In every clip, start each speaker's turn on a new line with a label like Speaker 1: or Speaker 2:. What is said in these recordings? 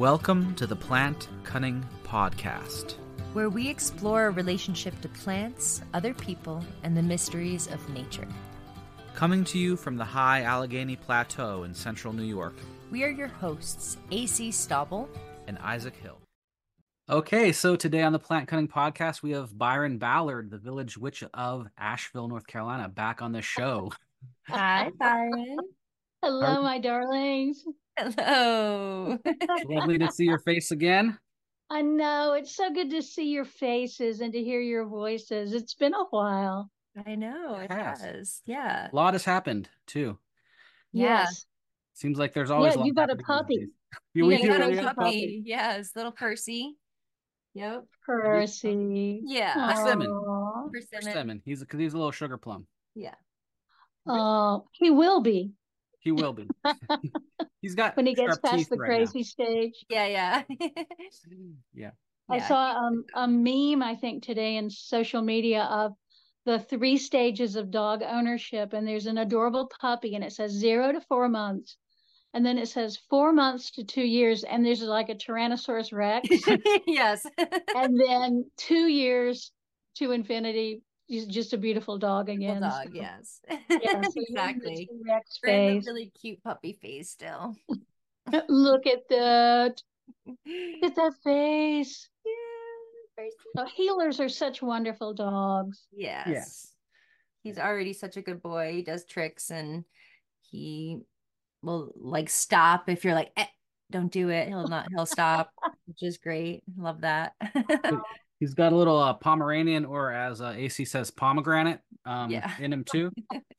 Speaker 1: Welcome to the Plant Cunning Podcast,
Speaker 2: where we explore our relationship to plants, other people, and the mysteries of nature.
Speaker 1: Coming to you from the high Allegheny Plateau in central New York.
Speaker 2: We are your hosts, AC Stauble
Speaker 1: and Isaac Hill. Okay, so today on the Plant Cunning Podcast, we have Byron Ballard, the village witch of Asheville, North Carolina, back on the show.
Speaker 2: Hi, Byron.
Speaker 3: Hello, my darlings.
Speaker 2: Hello.
Speaker 1: Lovely to see your face again.
Speaker 3: I know. It's so good to see your faces and to hear your voices. It's been a while.
Speaker 2: I know. It has. Yeah.
Speaker 1: A lot has happened, too.
Speaker 3: Yes.
Speaker 1: Seems like there's always a lot
Speaker 3: you got a puppy.
Speaker 1: We
Speaker 2: got a puppy. Yes, little Percy. Yep.
Speaker 3: Percy.
Speaker 2: Yeah.
Speaker 1: Persimmon. He's a little sugar plum.
Speaker 2: Yeah.
Speaker 3: Oh, he will be.
Speaker 1: He will be. He's got
Speaker 3: when he gets past the crazy stage.
Speaker 2: Yeah.
Speaker 1: Yeah.
Speaker 3: I saw a meme, I think, today in social media of the 3 stages of dog ownership, and there's an adorable puppy, and it says 0 to 4 months, and then it says 4 months to 2 years, and there's like a Tyrannosaurus Rex.
Speaker 2: Yes.
Speaker 3: And then 2 years to infinity. He's just a beautiful dog again.
Speaker 2: Beautiful dog, yes.
Speaker 3: Yeah, so
Speaker 2: exactly.
Speaker 3: We're in
Speaker 2: the really cute puppy face still.
Speaker 3: Look at that. Look at that face.
Speaker 2: Yeah.
Speaker 3: Oh, healers are such wonderful dogs.
Speaker 2: Yes. He's already such a good boy. He does tricks and he will like stop if you're like, don't do it. He'll stop, which is great. Love that.
Speaker 1: He's got a little Pomeranian, or as AC says, pomegranate in him too.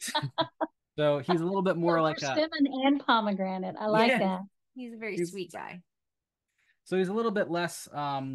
Speaker 1: So he's a little bit more like
Speaker 3: persimmon and pomegranate. I like that.
Speaker 2: He's a very sweet guy.
Speaker 1: So he's a little bit less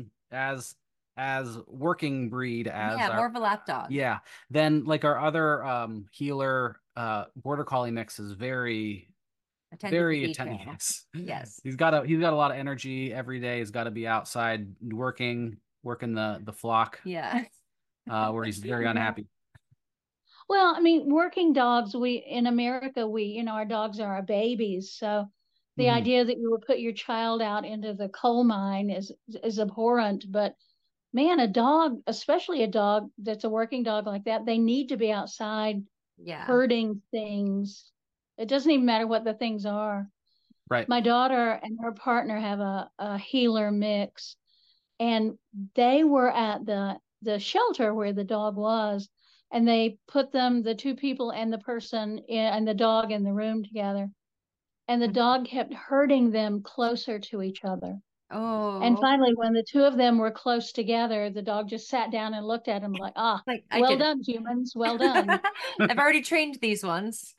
Speaker 1: as working breed as
Speaker 2: more of a lap dog.
Speaker 1: Yeah. Then like our other healer border collie mix is very attentive.
Speaker 2: Yes.
Speaker 1: He's got a lot of energy every day. He's got to be outside working the flock.
Speaker 2: Yeah.
Speaker 1: Where he's very unhappy.
Speaker 3: Well, I mean, working dogs, in America, our dogs are our babies. So the idea that you would put your child out into the coal mine is abhorrent. But man, a dog, especially a dog that's a working dog like that, they need to be outside herding things. It doesn't even matter what the things are.
Speaker 1: Right.
Speaker 3: My daughter and her partner have a healer mix, and they were at the shelter where the dog was, and they put the 2 people and the person and the dog in the room together, and the dog kept herding them closer to each other.
Speaker 2: Oh.
Speaker 3: And finally, when the 2 of them were close together, the dog just sat down and looked at him like, well done, humans, well done.
Speaker 2: I've already trained these ones.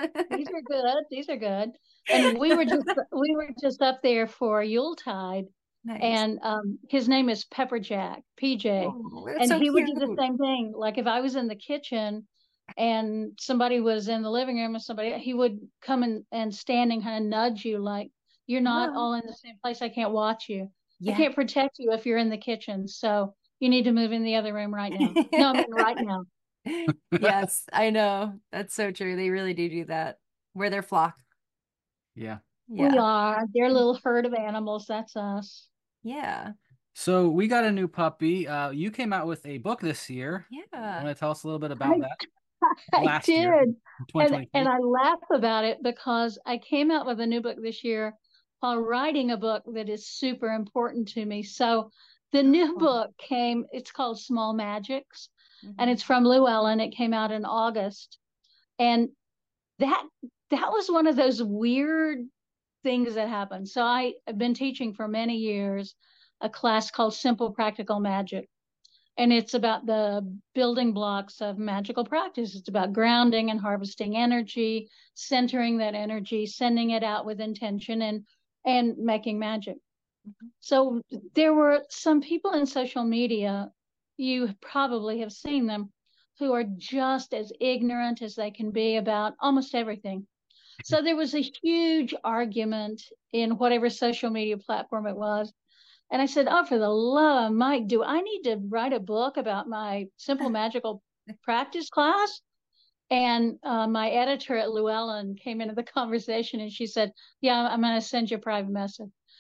Speaker 3: These are good. And we were just up there for Yuletide. Nice. And his name is Pepper Jack, PJ.
Speaker 2: Oh,
Speaker 3: and he would do the same thing. Like if I was in the kitchen and somebody was in the living room or he would come and stand and kind of nudge you like, you're not all in the same place. I can't watch you. I can't protect you if you're in the kitchen. So you need to move in the other room right now. No, I mean right now.
Speaker 2: Yes, I know. That's so true. They really do that. We're their flock.
Speaker 1: Yeah.
Speaker 3: We are. They're a little herd of animals. That's us.
Speaker 2: Yeah.
Speaker 1: So we got a new puppy. You came out with a book this year.
Speaker 2: Yeah.
Speaker 1: Want to tell us a little bit about that?
Speaker 3: I did. And I laugh about it because I came out with a new book this year while writing a book that is super important to me. So the new book it's called Small Magics, and it's from Llewellyn. It came out in August. And that was one of those weird things that happened. So I have been teaching for many years a class called Simple Practical Magic. And it's about the building blocks of magical practice. It's about grounding and harvesting energy, centering that energy, sending it out with intention, and making magic. So there were some people in social media, you probably have seen them, who are just as ignorant as they can be about almost everything. So there was a huge argument in whatever social media platform it was. And I said, for the love of Mike, do I need to write a book about my simple magical practice class? And my editor at Llewellyn came into the conversation and she said, yeah, I'm going to send you a private message.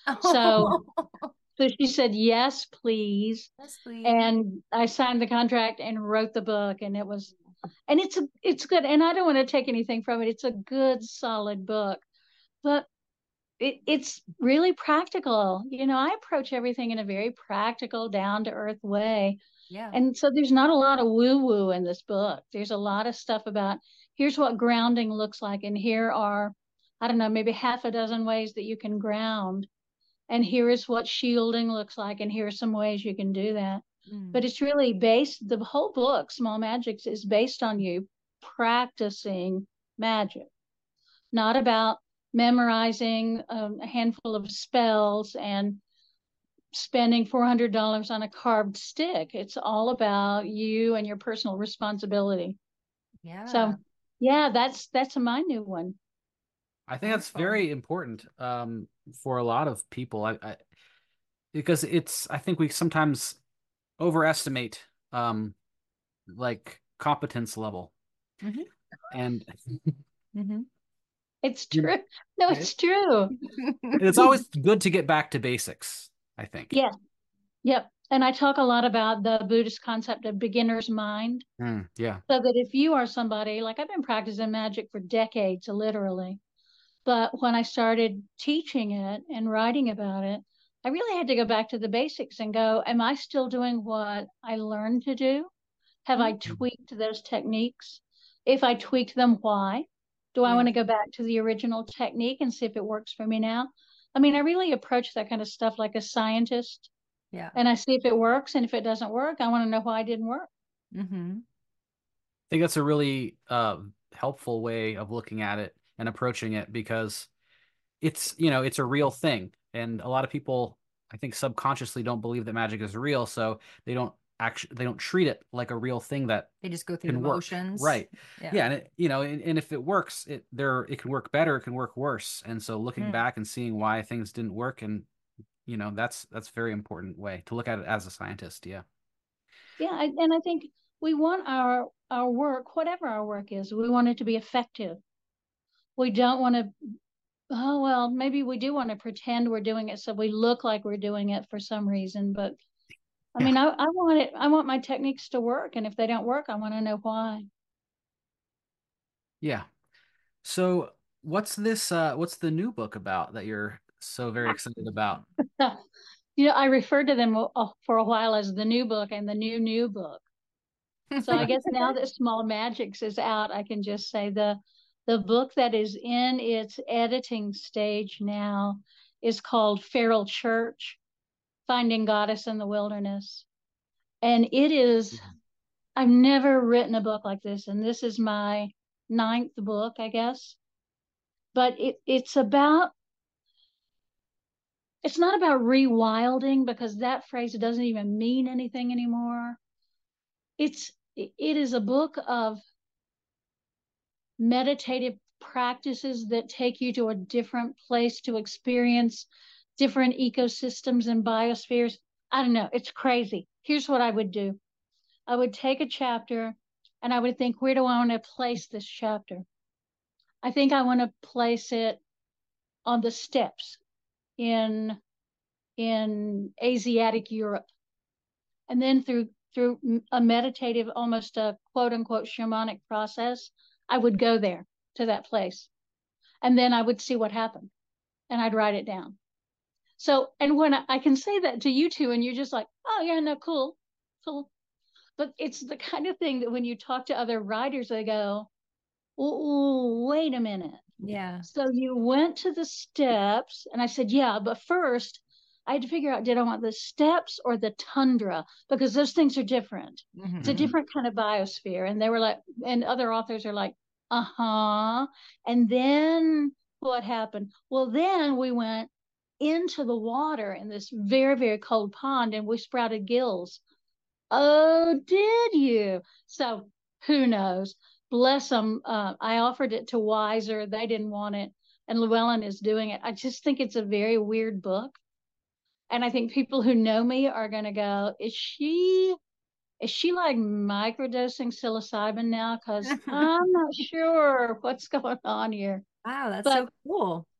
Speaker 3: So, so she said, yes, please.
Speaker 2: Yes, please.
Speaker 3: And I signed the contract and wrote the book, and it's good. And I don't want to take anything from it. It's a good, solid book, but it's really practical. I approach everything in a very practical, down to earth way.
Speaker 2: Yeah.
Speaker 3: And so there's not a lot of woo woo in this book. There's a lot of stuff about here's what grounding looks like. And here are, I don't know, maybe half a dozen ways that you can ground. And here is what shielding looks like. And here are some ways you can do that. But it's really based, the whole book, Small Magics, is based on you practicing magic, not about memorizing a handful of spells and spending $400 on a carved stick. It's all about you and your personal responsibility.
Speaker 2: Yeah.
Speaker 3: So yeah, that's my new one.
Speaker 1: I think that's very important for a lot of people. Because I think we sometimes overestimate like competence level. And
Speaker 3: it's true. No, it's true.
Speaker 1: It's always good to get back to basics, I think.
Speaker 3: Yes. Yep. And I talk a lot about the Buddhist concept of beginner's mind.
Speaker 1: Yeah.
Speaker 3: So that if you are somebody, like I've been practicing magic for decades, literally. But when I started teaching it and writing about it, I really had to go back to the basics and go, am I still doing what I learned to do? Have I tweaked those techniques? If I tweaked them, why? Do I want to go back to the original technique and see if it works for me now? I mean, I really approach that kind of stuff like a scientist.
Speaker 2: Yeah.
Speaker 3: And I see if it works. And if it doesn't work, I want to know why it didn't work.
Speaker 1: I think that's a really helpful way of looking at it and approaching it, because it's a real thing. And a lot of people, I think, subconsciously don't believe that magic is real. So they don't treat it like a real thing that
Speaker 2: they just go through the motions.
Speaker 1: Right. Yeah. And and if it works, it can work better, it can work worse. And so looking back and seeing why things didn't work, and that's a very important way to look at it as a scientist. Yeah.
Speaker 3: Yeah. And I think we want our work, whatever our work is, we want it to be effective. We don't want to, oh, well, maybe we do want to pretend we're doing it so we look like we're doing it for some reason. But I mean, I want my techniques to work. And if they don't work, I want to know why.
Speaker 1: Yeah. So what's the new book about that you're so very excited about?
Speaker 3: I referred to them for a while as the new book and the new book. So I guess now that Small Magics is out, I can just say the book that is in its editing stage now is called Feral Church, Finding Goddess in the Wilderness. And it is, I've never written a book like this, and this is my 9th book, I guess. But it's not about rewilding, because that phrase doesn't even mean anything anymore. It is a book of meditative practices that take you to a different place to experience different ecosystems and biospheres. I don't know. It's crazy. Here's what I would do. I would take a chapter and I would think, where do I want to place this chapter? I think I want to place it on the steppes in Asiatic Europe. And then through a meditative, almost a quote unquote shamanic process, I would go there to that place. And then I would see what happened and I'd write it down. So, and when I can say that to you two and you're just like, oh yeah, no, cool. But it's the kind of thing that when you talk to other writers, they go, oh, wait a minute.
Speaker 2: Yeah.
Speaker 3: So you went to the steppes, and I said, yeah, but first I had to figure out, did I want the steppes or the tundra? Because those things are different. It's a different kind of biosphere. And they were like, and other authors are like, and then what happened? Well, then we went into the water in this very, very cold pond and we sprouted gills. Oh, did you? So who knows? Bless them. I offered it to Wiser. They didn't want it. And Llewellyn is doing it. I just think it's a very weird book. And I think people who know me are going to go, is she like microdosing psilocybin now? Because I'm not sure what's going on here.
Speaker 2: Wow, that's so cool.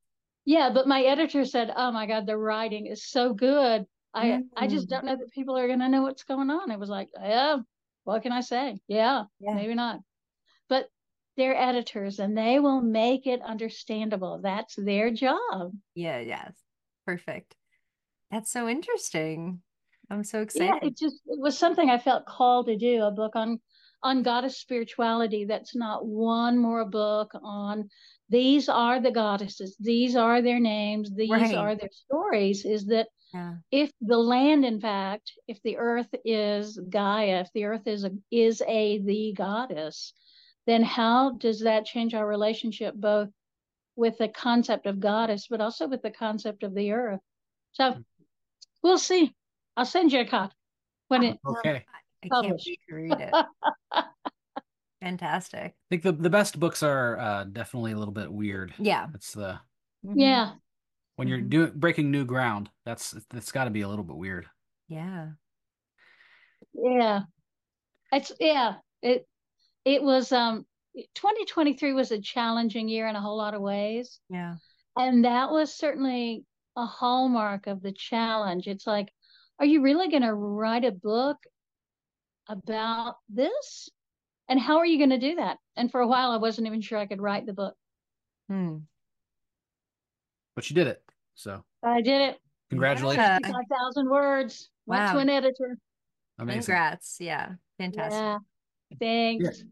Speaker 3: Yeah, but my editor said, "Oh my God, the writing is so good. I just
Speaker 2: Mm.
Speaker 3: don't know that people are going to know what's going on." It was like, "Yeah, what can I say? Yeah,
Speaker 2: Yeah.
Speaker 3: maybe not." But they're editors and they will make it understandable. That's their job.
Speaker 2: Yeah, yes. Perfect. That's so interesting. I'm so
Speaker 3: Yeah,
Speaker 2: excited.
Speaker 3: it was something I felt called to do, a book on goddess spirituality that's not one more book on these are the goddesses, these are their names, these
Speaker 2: Right.
Speaker 3: are their stories. Is that
Speaker 2: Yeah.
Speaker 3: if the land, in fact, if the earth is Gaia, if the earth is a the goddess, then how does that change our relationship both with the concept of goddess, but also with the concept of the earth? So we'll see. I'll send you a copy when it's
Speaker 1: Okay.
Speaker 2: I can't
Speaker 3: published.
Speaker 2: wait to read it. Fantastic.
Speaker 1: I think the best books are definitely a little bit weird.
Speaker 2: Yeah.
Speaker 1: It's the
Speaker 3: Yeah,
Speaker 1: when you're
Speaker 2: Mhm.
Speaker 1: breaking new ground, that's got to be a little bit weird.
Speaker 2: Yeah.
Speaker 3: yeah. It's yeah. It was 2023 was a challenging year in a whole lot of ways.
Speaker 2: Yeah.
Speaker 3: And that was certainly a hallmark of the challenge. It's like, are you really going to write a book about this? And how are you going to do that? And for a while, I wasn't even sure I could write the book.
Speaker 2: Hmm.
Speaker 1: But you did it. So
Speaker 3: But I did it.
Speaker 1: congratulations.
Speaker 2: Yeah.
Speaker 3: 65,000 words. Went to
Speaker 2: Wow.
Speaker 3: an editor.
Speaker 1: Amazing.
Speaker 2: Congrats. Yeah. Fantastic.
Speaker 3: Yeah.
Speaker 1: Yeah.
Speaker 3: Thanks.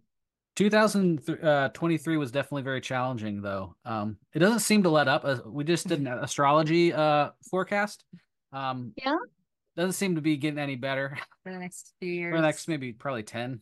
Speaker 1: 2023 was definitely very challenging, though. It doesn't seem to let up. We just did an astrology forecast.
Speaker 3: Yeah.
Speaker 1: Doesn't seem to be getting any better
Speaker 2: For the next few
Speaker 1: for the
Speaker 2: years.
Speaker 1: next maybe probably 10.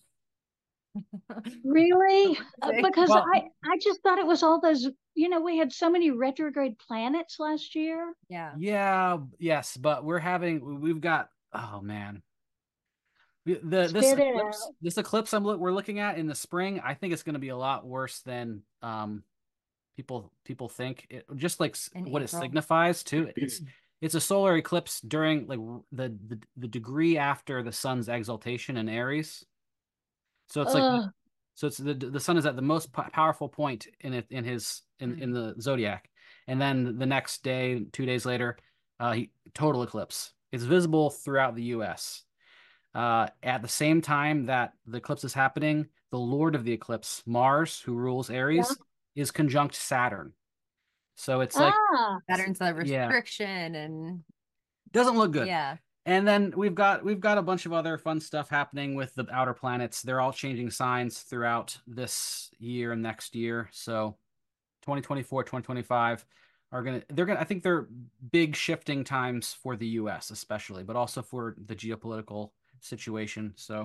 Speaker 3: Really? Because
Speaker 1: Well,
Speaker 3: I just thought it was all those, we had so many retrograde planets last year.
Speaker 2: Yeah.
Speaker 1: yeah, yes, but we've got, oh man. The
Speaker 3: Spit it out.
Speaker 1: this eclipse we're looking at in the spring, I think it's going to be a lot worse than people think. Just like
Speaker 2: In
Speaker 1: what it
Speaker 2: April.
Speaker 1: signifies too. It's a solar eclipse during like the degree after the sun's exaltation in Aries. So it's like
Speaker 3: Ugh.
Speaker 1: so it's the sun is at the most powerful point in the zodiac, and then the next day, 2 days later, total eclipse. It's visible throughout the U.S. At the same time that the eclipse is happening, the Lord of the eclipse, Mars, who rules
Speaker 3: Yeah.
Speaker 1: Aries, is conjunct Saturn. So it's like,
Speaker 3: Ah.
Speaker 2: Patterns of
Speaker 1: yeah,
Speaker 2: restriction and
Speaker 1: doesn't look good.
Speaker 2: yeah.
Speaker 1: And then we've got a bunch of other fun stuff happening with the outer planets. They're all changing signs throughout this year and next year. So 2024, 2025 they're gonna I think they're big shifting times for the US especially, but also for the geopolitical situation. So,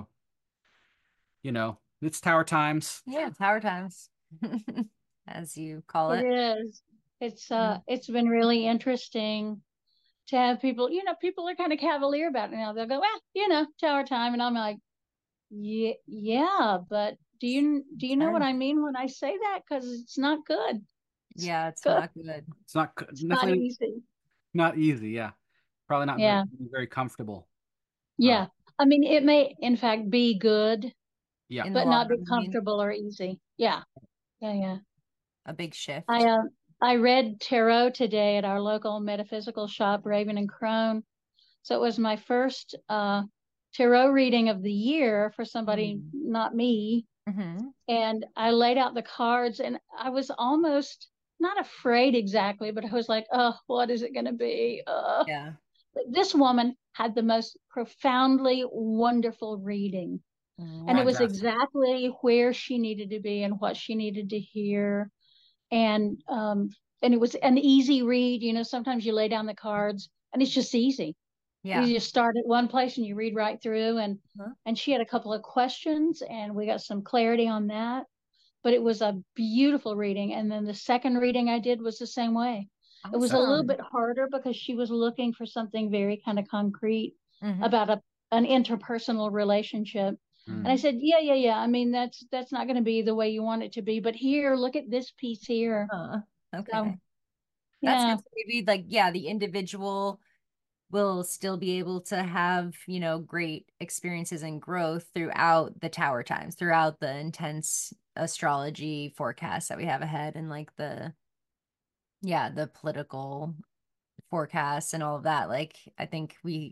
Speaker 1: it's tower times.
Speaker 2: Yeah. Tower times, as you call
Speaker 3: It
Speaker 2: it.
Speaker 3: is. It's been really interesting to have people, people are kind of cavalier about it now. They'll go, tower time. And I'm like, yeah, yeah, but do you know what
Speaker 2: Ten.
Speaker 3: I mean when I say that? Because it's not good. It's
Speaker 2: Yeah. It's
Speaker 3: good.
Speaker 2: not good.
Speaker 1: It's not
Speaker 3: It's not
Speaker 1: definitely
Speaker 3: easy.
Speaker 1: not easy, yeah. Probably not very
Speaker 3: Yeah.
Speaker 1: very comfortable. Uh
Speaker 3: Yeah. I mean, it may in fact be good,
Speaker 1: yeah.
Speaker 2: In the
Speaker 3: but
Speaker 2: long
Speaker 3: not be
Speaker 2: run, I mean,
Speaker 3: comfortable or easy. Yeah. Yeah. Yeah.
Speaker 2: a big
Speaker 3: I
Speaker 2: shift.
Speaker 3: uh, I read tarot today at our local metaphysical shop, Raven and Crone. So it was my first tarot reading of the year for somebody not me.
Speaker 2: Mm-hmm.
Speaker 3: And I laid out the cards and I was almost not afraid exactly, but I was like, oh, what is it going to be?
Speaker 2: Yeah.
Speaker 3: This woman had the most profoundly wonderful reading. And it was
Speaker 2: Wonderful.
Speaker 1: Fantastic.
Speaker 3: exactly where she needed to be and what she needed to hear. And it was an easy read. Sometimes you lay down the cards and it's just easy.
Speaker 2: Yeah.
Speaker 3: You just start at one place and you read right through. and
Speaker 2: Huh?
Speaker 3: and she had a couple of questions and we got some clarity on that. But it was a beautiful reading. And then the second reading I did was the same way. It was a little
Speaker 2: Awesome.
Speaker 3: bit harder because she was looking for something very kind of concrete
Speaker 2: Mm-hmm.
Speaker 3: about an interpersonal relationship. And I
Speaker 1: Mm.
Speaker 3: said, yeah, yeah, yeah. I mean, that's not going to be the way you want it to be. But here, look at this piece here. So,
Speaker 2: Okay. That's
Speaker 3: yeah,
Speaker 2: good. So maybe like, yeah, the individual will still be able to have, great experiences and growth throughout the tower times, throughout the intense astrology forecast that we have ahead and like the yeah, the political forecasts and all of that. Like, I think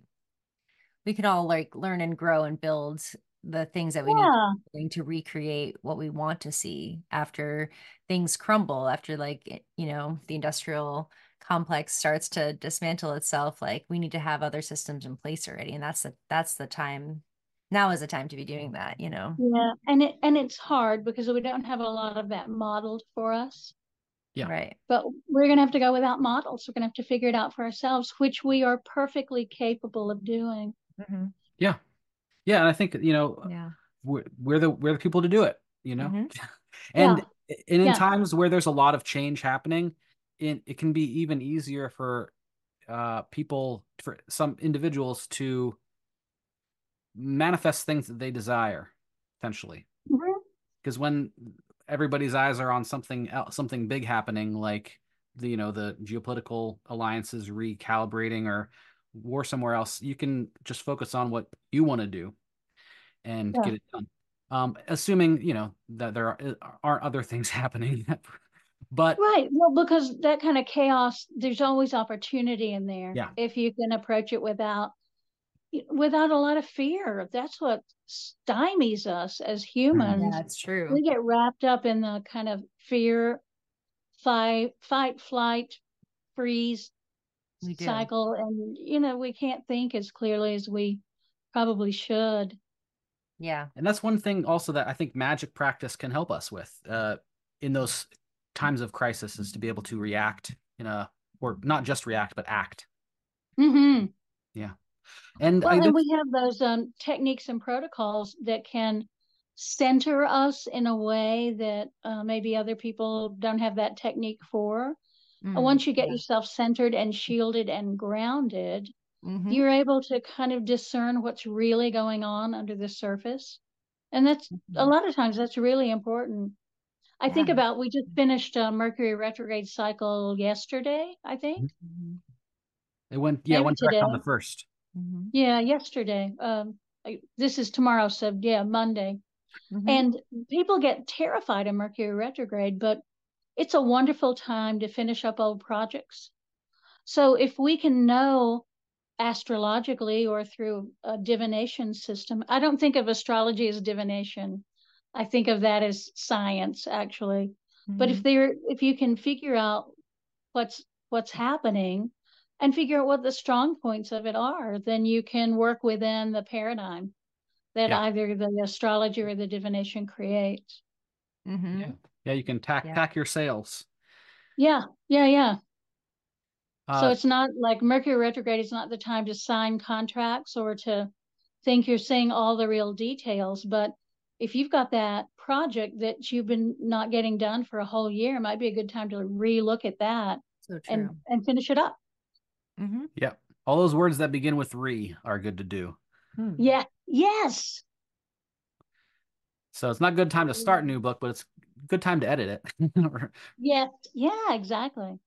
Speaker 2: we can all like learn and grow and build the things that we need to recreate what we want to see after things crumble, after like, you know, the industrial complex starts to dismantle itself. Like, we need to have other systems in place already. And that's the time. Now is the time to be doing that, you know?
Speaker 3: Yeah. And it's hard because we don't have a lot of that modeled for us.
Speaker 1: Yeah.
Speaker 2: Right.
Speaker 3: But we're going to have to go without models. We're going to have to figure it out for ourselves, which we are perfectly capable of doing.
Speaker 2: Mm-hmm.
Speaker 1: Yeah. Yeah. And I think, you know,
Speaker 2: Yeah.
Speaker 1: we're the people to do it, you know?
Speaker 2: Mm-hmm.
Speaker 1: And in
Speaker 3: Yeah.
Speaker 1: times where there's a lot of change happening, it can be even easier for people, for some individuals to manifest things that they desire, potentially.
Speaker 3: Mhm.
Speaker 1: Because when everybody's eyes are on something else, something big happening, like the, you know, the geopolitical alliances recalibrating or war somewhere else, you can just focus on what you want to do and
Speaker 3: Yeah.
Speaker 1: get it done. Assuming, you know, that there aren't other things happening. But
Speaker 3: Right. Well, because that kind of chaos, there's always opportunity in there
Speaker 1: yeah,
Speaker 3: if you can approach it without a lot of fear. That's what stymies us as
Speaker 2: Yeah,
Speaker 3: humans.
Speaker 2: it's true.
Speaker 3: We get wrapped up in the kind of fear, fight, flight, freeze
Speaker 2: We do.
Speaker 3: cycle, and you know, we can't think as clearly as we probably should.
Speaker 2: Yeah.
Speaker 1: and that's one thing also that I think magic practice can help us with in those times of crisis, is to be able to react in a, or not just react, but act.
Speaker 3: Mm-hmm.
Speaker 1: Yeah. And
Speaker 3: Well, and we have those techniques and protocols that can center us in a way that maybe other people don't have that technique for. Once you get
Speaker 2: Yeah.
Speaker 3: yourself centered and shielded and grounded,
Speaker 2: Mm-hmm.
Speaker 3: you're able to kind of discern what's really going on under the surface. And that's a lot of times that's really important. I think
Speaker 2: Yeah.
Speaker 3: about, we just finished a Mercury retrograde cycle yesterday, I think.
Speaker 2: Mm-hmm.
Speaker 1: it went, yeah, it
Speaker 3: Maybe
Speaker 1: went direct
Speaker 3: today.
Speaker 1: on the first.
Speaker 2: Mm-hmm.
Speaker 3: Yeah, yesterday. This is tomorrow, so yeah, Monday.
Speaker 2: Mm-hmm.
Speaker 3: And people get terrified of Mercury retrograde, but it's a wonderful time to finish up old projects. So if we can know astrologically or through a divination system, I don't think of astrology as divination. I think of that as science, actually. But
Speaker 2: Mm-hmm.
Speaker 3: if you can figure out what's happening and figure out what the strong points of it are, then you can work within the paradigm that
Speaker 1: Yeah.
Speaker 3: either the astrology or the divination creates.
Speaker 2: Mm-hmm.
Speaker 1: Yeah. Yeah. You can
Speaker 2: Yeah.
Speaker 1: tack your sails.
Speaker 3: Yeah, yeah, yeah. So
Speaker 1: Uh,
Speaker 3: it's not like Mercury retrograde is not the time to sign contracts or to think you're seeing all the real details. But if you've got that project that you've been not getting done for a whole year, it might be a good time to relook at that
Speaker 2: So
Speaker 3: and
Speaker 2: true.
Speaker 3: finish it up.
Speaker 2: Mm-hmm.
Speaker 1: yeah. All those words that begin with "re" are good to do.
Speaker 3: Yeah. Yes.
Speaker 1: So it's not a good time to start a new book, but it's a good time to edit it.
Speaker 3: Yes. Yeah, exactly.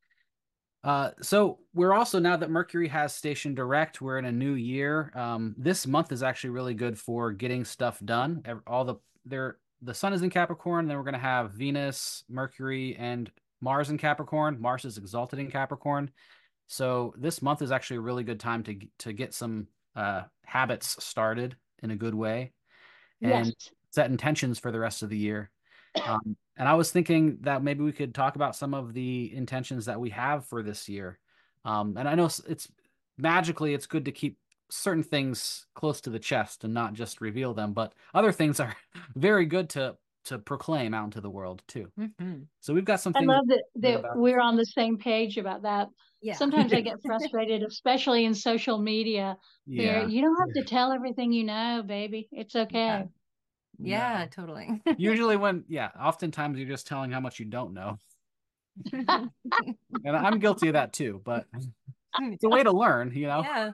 Speaker 1: So we're also, now that Mercury has station direct, we're in a new year. This month is actually really good for getting stuff done. The sun is in Capricorn, then we're going to have Venus, Mercury, and Mars in Capricorn. Mars is exalted in Capricorn. So this month is actually a really good time to get some habits started in a good way and
Speaker 3: Yes.
Speaker 1: set intentions for the rest of the year. And I was thinking that maybe we could talk about some of the intentions that we have for this year. And I know it's magically, it's good to keep certain things close to the chest and not just reveal them, but other things are very good to proclaim out into the world too.
Speaker 2: Mm-hmm.
Speaker 1: So we've got some
Speaker 3: I
Speaker 1: things
Speaker 3: love that
Speaker 1: about.
Speaker 3: we're on the same page about that.
Speaker 2: Yeah.
Speaker 3: Sometimes I get frustrated, especially in social media, where
Speaker 1: Yeah.
Speaker 3: you don't have to tell everything you know, baby. It's okay.
Speaker 2: Yeah,
Speaker 1: No.
Speaker 2: totally.
Speaker 1: Usually oftentimes you're just telling how much you don't know. And I'm guilty of that too, but it's a way to learn, you know?
Speaker 2: Yeah.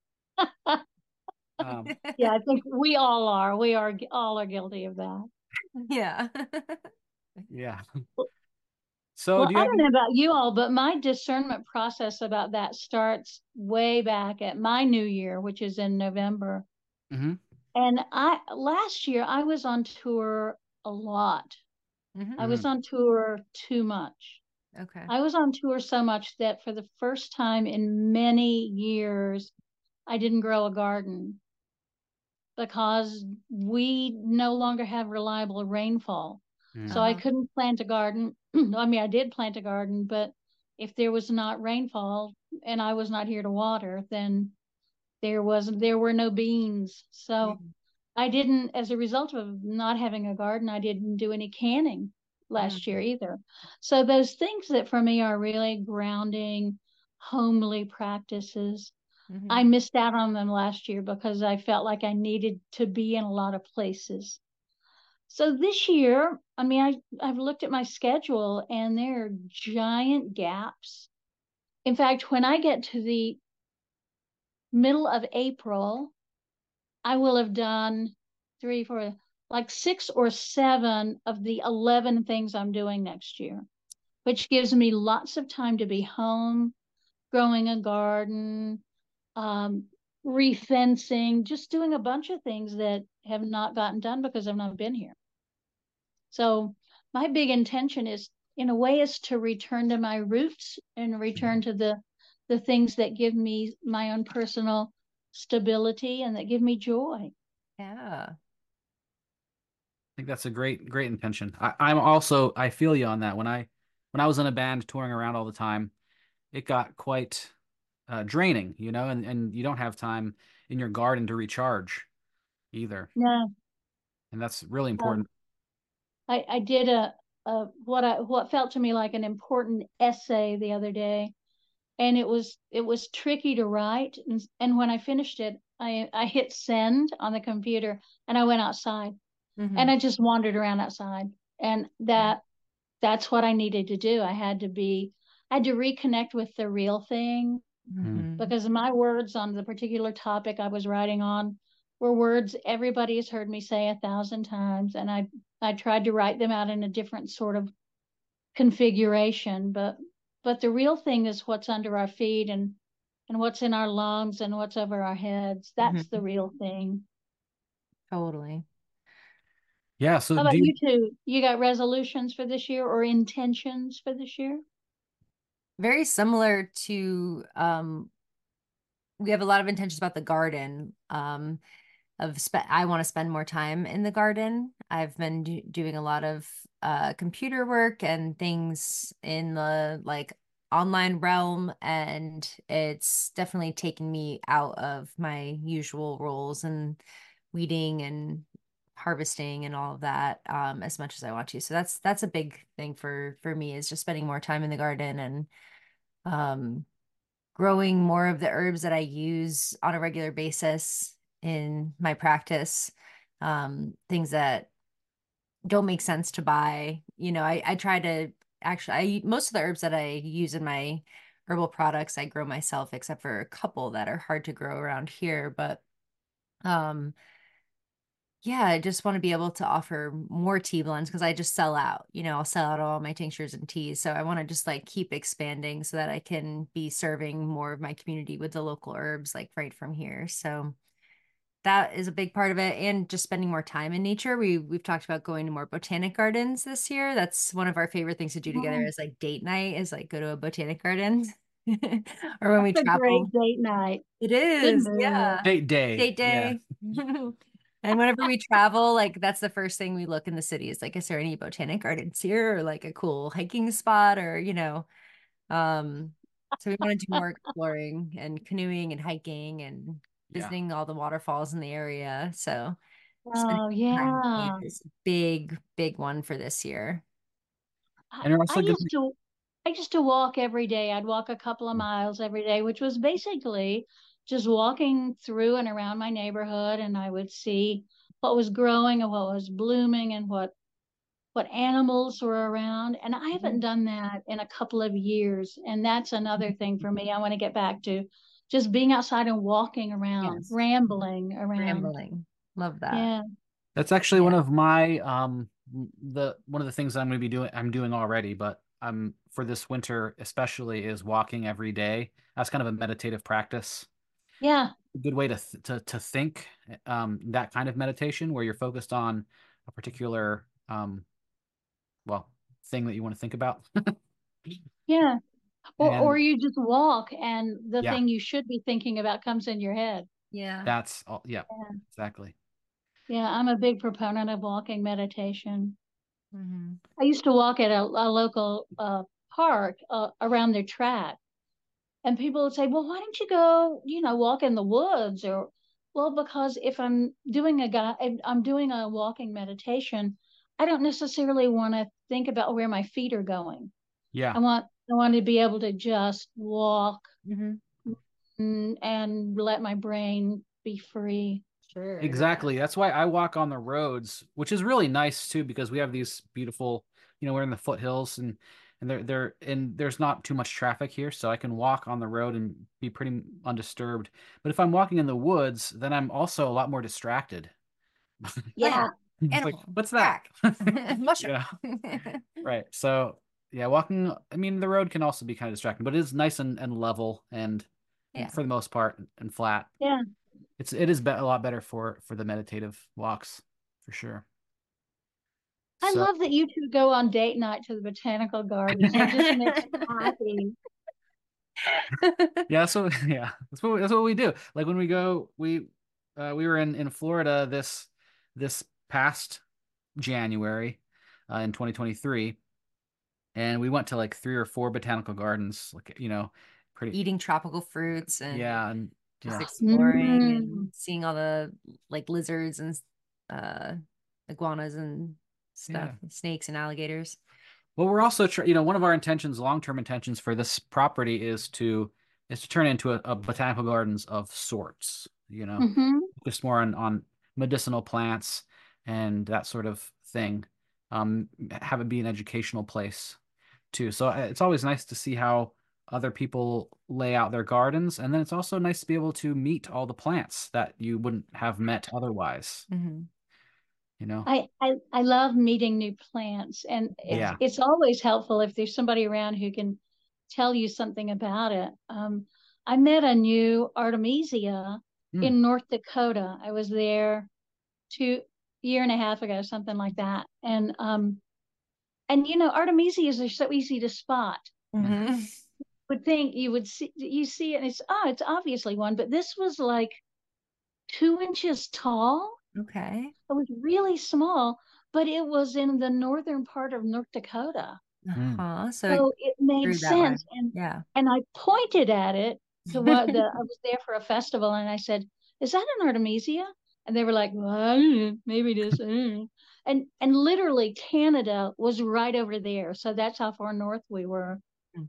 Speaker 1: Um,
Speaker 3: Yeah, I think we all are. We are all are guilty of that.
Speaker 2: Yeah.
Speaker 1: yeah. So
Speaker 3: Well,
Speaker 1: do you
Speaker 3: I
Speaker 1: have
Speaker 3: don't know about you all, but my discernment process about that starts way back at my new year, which is in November.
Speaker 1: Mhm.
Speaker 3: And last year I was on tour a lot.
Speaker 2: Mm-hmm.
Speaker 3: I was on tour too much.
Speaker 2: Okay.
Speaker 3: I was on tour so much that for the first time in many years, I didn't grow a garden because we no longer have reliable rainfall. So I
Speaker 1: Mm.
Speaker 3: couldn't plant a garden. I mean, I did plant a garden, but if there was not rainfall and I was not here to water, then there were no beans. So
Speaker 2: Mm-hmm.
Speaker 3: I didn't, as a result of not having a garden, I didn't do any canning last year either. So those things that for me are really grounding, homely practices,
Speaker 2: Mm-hmm.
Speaker 3: I missed out on them last year because I felt like I needed to be in a lot of places. So this year, I mean, I've looked at my schedule and there are giant gaps. In fact, when I get to the middle of April, I will have done three, four, like 6 or 7 of the 11 things I'm doing next year, which gives me lots of time to be home, growing a garden, um, refencing, just doing a bunch of things that have not gotten done because I've not been here. So my big intention is, in a way, is to return to my roots and return to the things that give me my own personal stability and that give me joy.
Speaker 2: Yeah.
Speaker 1: I think that's a great intention. I'm also, I feel you on that. When I was in a band touring around all the time, it got quite draining, and you don't have time in your garden to recharge either.
Speaker 3: No,
Speaker 1: And that's really
Speaker 3: um,
Speaker 1: important.
Speaker 3: I did what felt to me like an important essay the other day, and it was tricky to write, and when I finished it, I hit send on the computer and I went outside
Speaker 2: Mm-hmm.
Speaker 3: and I just wandered around outside, and that's what I needed to do. I had to reconnect with the real thing
Speaker 1: Mm.
Speaker 2: Mm-hmm.
Speaker 3: because my words on the particular topic I was writing on were words everybody has heard me say 1,000 times, and I tried to write them out in a different sort of configuration, but the real thing is what's under our feet and what's in our lungs and what's over our heads. That's the
Speaker 2: Mm-hmm.
Speaker 3: real thing.
Speaker 2: Totally.
Speaker 1: Yeah. So
Speaker 3: How
Speaker 1: do
Speaker 3: about
Speaker 1: you?
Speaker 3: you two? You got resolutions for this year or intentions for this year?
Speaker 2: Very similar to we have a lot of intentions about the garden. I want to spend more time in the garden. I've been doing a lot of computer work and things in the like online realm, and it's definitely taken me out of my usual roles and weeding and harvesting and all of that as much as I want to. So that's a big thing for me is just spending more time in the garden and um growing more of the herbs that I use on a regular basis in my practice. Things that don't make sense to buy. I try to most of the herbs that I use in my herbal products, I grow myself, except for a couple that are hard to grow around here. But um, yeah, I just want to be able to offer more tea blends because I just sell out. I'll sell out all my tinctures and teas. So I want to just like keep expanding so that I can be serving more of my community with the local herbs like right from here. So that is a big part of it. And just spending more time in nature. We've talked about going to more botanic gardens this year. That's one of our favorite things to do together
Speaker 3: Oh,
Speaker 2: is like date night is like go to a botanic garden. Or when we
Speaker 3: that's a great
Speaker 2: travel.
Speaker 3: date night.
Speaker 2: It
Speaker 3: Good
Speaker 2: is,
Speaker 3: move.
Speaker 2: yeah.
Speaker 1: Date day.
Speaker 2: Date
Speaker 1: Yeah.
Speaker 2: day. And whenever we travel, like that's the first thing we look in the city is like, is there any botanic gardens here or like a cool hiking spot or. Um, so we want to do more exploring and canoeing and hiking and
Speaker 1: Yeah.
Speaker 2: visiting all the waterfalls in the area. So spending
Speaker 3: Oh
Speaker 2: time
Speaker 3: yeah.
Speaker 2: is a big, big one for this year.
Speaker 3: I,
Speaker 1: And you're
Speaker 3: I
Speaker 1: also gonna.
Speaker 3: used to I used to walk every day. I'd walk a couple of miles every day, which was basically just walking through and around my neighborhood, and I would see what was growing and what was blooming and what animals were around. And I haven't
Speaker 2: Mhm.
Speaker 3: done that in a couple of years. And that's another thing for me. I want to get back to just being outside and walking around,
Speaker 2: Yes.
Speaker 3: rambling around.
Speaker 2: Rambling. Love that.
Speaker 3: Yeah.
Speaker 1: That's actually
Speaker 2: Yeah.
Speaker 1: one of my the one of the things I'm going to be doing. I'm doing already, but for this winter especially is walking every day. That's kind of a meditative practice.
Speaker 3: Yeah.
Speaker 1: A good way to think that kind of meditation where you're focused on a particular well thing that you want to think about.
Speaker 3: Yeah. Or
Speaker 1: And
Speaker 3: you just walk and the
Speaker 1: yeah,
Speaker 3: thing you should be thinking about comes in your head.
Speaker 2: Yeah.
Speaker 1: that's all. Yeah,
Speaker 3: Yeah.
Speaker 1: exactly.
Speaker 3: Yeah, I'm a big proponent of walking meditation.
Speaker 2: Mm-hmm.
Speaker 3: I used to walk at a local park around their track, and people would say, "Well, why don't you go, walk in the woods?" Or, well, because if I'm doing a walking meditation, I don't necessarily want to think about where my feet are going.
Speaker 1: Yeah,
Speaker 3: I want to be able to just walk
Speaker 2: Mm-hmm.
Speaker 3: and let my brain be free.
Speaker 2: Sure. Yeah.
Speaker 1: exactly. That's why I walk on the roads, which is really nice too, because we have these beautiful, we're in the foothills and there's not too much traffic here, so I can walk on the road and be pretty undisturbed. But if I'm walking in the woods, then I'm also a lot more distracted.
Speaker 2: Oh yeah.
Speaker 3: Yeah.
Speaker 1: It's like,
Speaker 2: Animal.
Speaker 1: what's that?
Speaker 2: Mushroom.
Speaker 1: Yeah. Right. So yeah, walking, I mean, the road can also be kind of distracting, but it is nice and level and
Speaker 2: Yeah.
Speaker 1: for the most part and flat.
Speaker 3: Yeah.
Speaker 1: It is a lot better for the meditative walks for sure.
Speaker 3: I
Speaker 1: So
Speaker 3: love that you two go on date night to the botanical gardens. It just makes me happy.
Speaker 1: yeah, so yeah, that's what we do. Like when we go, we were in Florida this past January in 2023, and we went to like 3 or 4 botanical gardens, like pretty
Speaker 2: Eating tropical fruits and
Speaker 1: yeah, and
Speaker 2: just
Speaker 1: yeah,
Speaker 2: exploring and
Speaker 3: Mm.
Speaker 2: seeing all the like lizards and uh iguanas and stuff,
Speaker 1: yeah.
Speaker 2: snakes and alligators.
Speaker 1: Well, we're also one of our intentions, long-term intentions for this property is to turn into a botanical gardens of sorts,
Speaker 3: Hmm.
Speaker 1: just more on medicinal plants and that sort of thing. Have it be an educational place too. So it's always nice to see how other people lay out their gardens, and then it's also nice to be able to meet all the plants that you wouldn't have met otherwise,
Speaker 2: Mm-hmm.
Speaker 1: you know?
Speaker 3: I love meeting new plants, and it's
Speaker 2: Yeah.
Speaker 1: Yeah.
Speaker 3: it's always helpful if there's somebody around who can tell you something about it. I met a new Artemisia
Speaker 1: Mm,
Speaker 3: in North Dakota. I was there 2 year and a half ago, something like that. And Artemisias are so easy to spot.
Speaker 2: Mm-hmm.
Speaker 3: Would think you see it and it's obviously one, but this was like 2 inches tall.
Speaker 2: Okay.
Speaker 3: It was really small, but it was in the northern part of North Dakota.
Speaker 1: mm.
Speaker 2: Uh-huh. So it
Speaker 3: So it made
Speaker 2: grew that way.
Speaker 3: sense. And
Speaker 2: Yeah.
Speaker 3: and I pointed at it to I was there for a festival and I said, "Is that an Artemisia?" And they were like, "Well, I don't know, maybe it is." I don't know. And literally Canada was right over there. So that's how far north we were.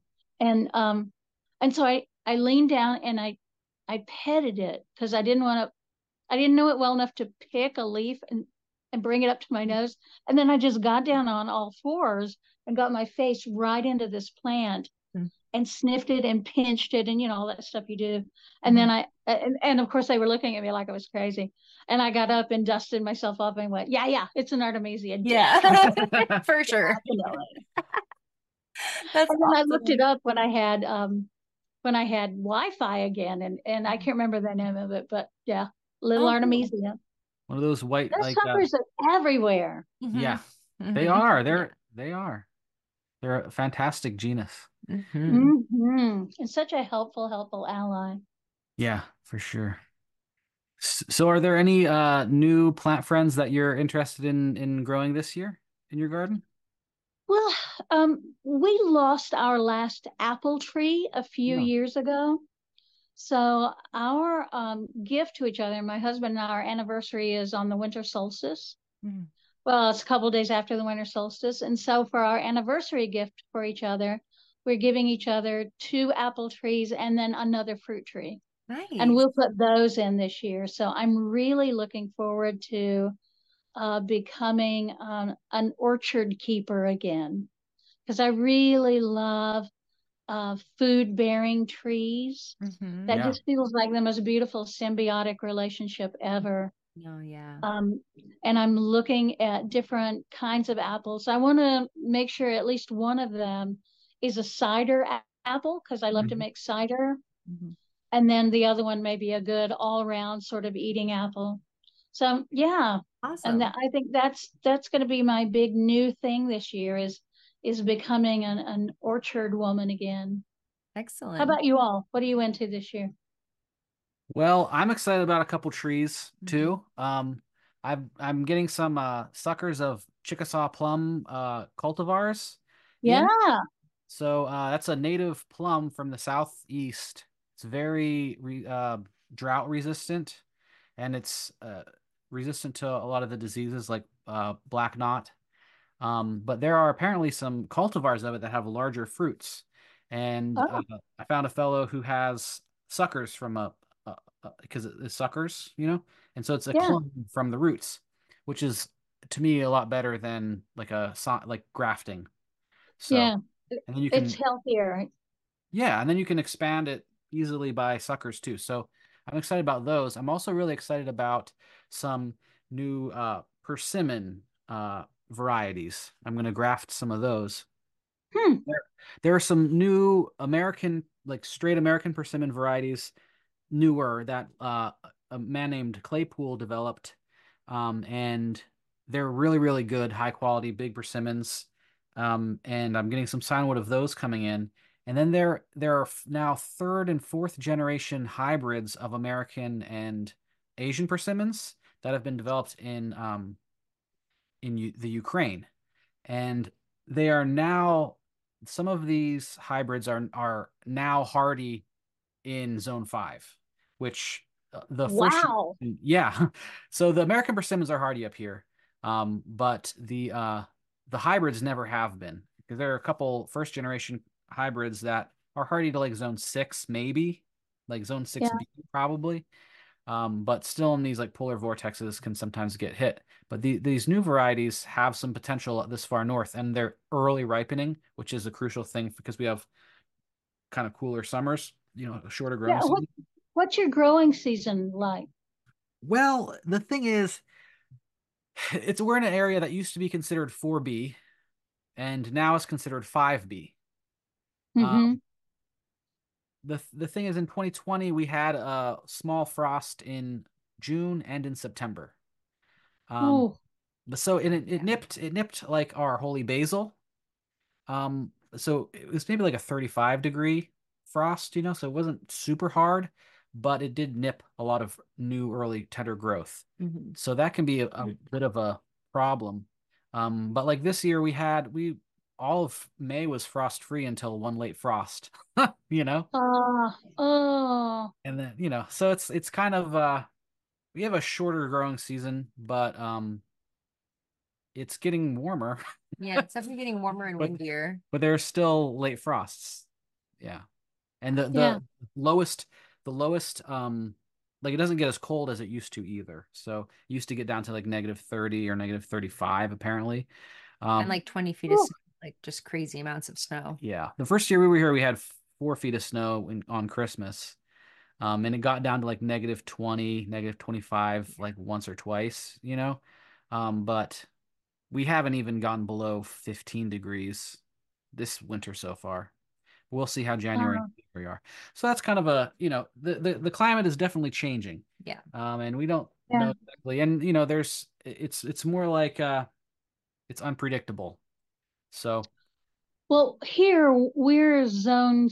Speaker 3: And so I leaned down and I petted it because I didn't know it well enough to pick a leaf and bring it up to my nose. And then I just got down on all fours and got my face right into this plant and sniffed it and pinched it and all that stuff you do. And
Speaker 2: Mm-hmm.
Speaker 3: then and of course they were looking at me like I was crazy. And I got up and dusted myself off and went, yeah, it's an Artemisia.
Speaker 2: Yeah. For sure.
Speaker 3: Definitely.
Speaker 2: That's
Speaker 3: And then I looked it
Speaker 2: awesome.
Speaker 3: up when I had Wi-Fi again, and I can't remember the name of it, but yeah, little
Speaker 2: Oh, cool.
Speaker 3: Artemisia.
Speaker 1: One of those white,
Speaker 3: Those
Speaker 1: like,
Speaker 3: suckers are everywhere.
Speaker 2: Mm-hmm.
Speaker 1: yeah, they
Speaker 2: Mm-hmm.
Speaker 1: are.
Speaker 3: Yeah.
Speaker 1: They're a fantastic genus.
Speaker 2: Mm-hmm.
Speaker 3: Hmm. It's such a helpful ally.
Speaker 1: Yeah, for sure. So are there any new plant friends that you're interested in growing this year in your garden?
Speaker 3: Well, we lost our last apple tree a few
Speaker 1: No.
Speaker 3: years ago. So our gift to each other, my husband and our anniversary is on the winter solstice.
Speaker 2: Mm-hmm.
Speaker 3: Well, it's a couple of days after the winter solstice. And so for our anniversary gift for each other, we're giving each other 2 apple trees and then another fruit tree. And
Speaker 2: Nice.
Speaker 3: we'll put those in this year. So I'm really looking forward to becoming an orchard keeper again because I really love food bearing trees.
Speaker 2: Mm-hmm.
Speaker 3: That
Speaker 1: Yeah.
Speaker 3: just feels like the most beautiful symbiotic relationship ever.
Speaker 2: Oh, yeah.
Speaker 3: Um, and I'm looking at different kinds of apples. I want to make sure at least one of them is a cider apple because I love to
Speaker 1: Mhm.
Speaker 3: make cider.
Speaker 2: Mm-hmm.
Speaker 3: And then the other one may be a good all round sort of eating apple. So yeah, and
Speaker 2: Awesome.
Speaker 3: I think that's going to be my big new thing this year is is becoming an orchard woman again.
Speaker 2: Excellent.
Speaker 3: How about you all? What are you into this year?
Speaker 1: Well, I'm excited about a couple trees too. I'm getting some suckers of Chickasaw plum cultivars
Speaker 3: Yeah.
Speaker 1: in. So that's a native plum from the southeast. It's very drought resistant, and it's resistant to a lot of the diseases like black knot. But there are apparently some cultivars of it that have larger fruits. And
Speaker 3: Oh,
Speaker 1: I found a fellow who has suckers from because it's suckers, and so it's a
Speaker 3: yeah.
Speaker 1: clone from the roots, which is to me a lot better than like grafting. So,
Speaker 3: Yeah.
Speaker 1: and then you
Speaker 3: It's
Speaker 1: can,
Speaker 3: healthier.
Speaker 1: yeah, and then you can expand it easily by suckers too. So I'm excited about those. I'm also really excited about some new persimmon varieties. I'm going to graft some of those.
Speaker 3: Hmm.
Speaker 1: There are some new American, like straight American persimmon varieties, newer that a man named Claypool developed, and they're really, really good, high quality, big persimmons. And I'm getting some signwood of those coming in. And then there are now third and fourth generation hybrids of American and Asian persimmons that have been developed in the Ukraine, and they are now some of these hybrids are now hardy in Zone 5, which the first,
Speaker 3: Wow.
Speaker 1: yeah. So the American persimmons are hardy up here, but the hybrids never have been because there are a couple first generation hybrids that are hardy to like Zone 6, maybe like Zone
Speaker 3: Yeah.
Speaker 1: 6B probably. But still in these like polar vortexes can sometimes get hit. But these new varieties have some potential this far north, and they're early ripening, which is a crucial thing because we have kind of cooler summers, a shorter growing
Speaker 3: Yeah.
Speaker 1: season.
Speaker 3: What's your growing season like?
Speaker 1: Well, the thing is, we're in an area that used to be considered 4B and now is considered 5B.
Speaker 3: Mm-hmm.
Speaker 1: The thing is, in 2020 we had a small frost in June and in September. Um,
Speaker 3: Oh,
Speaker 1: but so it nipped like our holy basil. So it was maybe like a 35-degree frost, so it wasn't super hard, but it did nip a lot of new early tender growth. So that can be a bit of a problem. But like this year we all of May was frost free until one late frost, you know?
Speaker 3: oh,
Speaker 1: And then, so it's kind of we have a shorter growing season, but it's getting warmer.
Speaker 2: Yeah, it's definitely getting warmer and
Speaker 1: But
Speaker 2: windier.
Speaker 1: but there's still late frosts. Yeah. And the
Speaker 3: yeah,
Speaker 1: the lowest like it doesn't get as cold as it used to either. So it used to get down to like -30 or -35 apparently.
Speaker 2: And
Speaker 1: Um
Speaker 2: like 20 feet of
Speaker 3: Whew.
Speaker 2: snow, like just crazy amounts of snow.
Speaker 1: yeah. The first year we were here we had 4 feet of snow on Christmas. And it got down to like -20, -25 like once or twice. But we haven't even gone below 15 degrees this winter so far. We'll see how January
Speaker 3: uh,
Speaker 1: we are. So that's kind of the climate is definitely changing.
Speaker 2: Yeah.
Speaker 1: And we don't
Speaker 3: yeah.
Speaker 1: know exactly. And it's more like it's unpredictable. So
Speaker 3: Well, here we're zone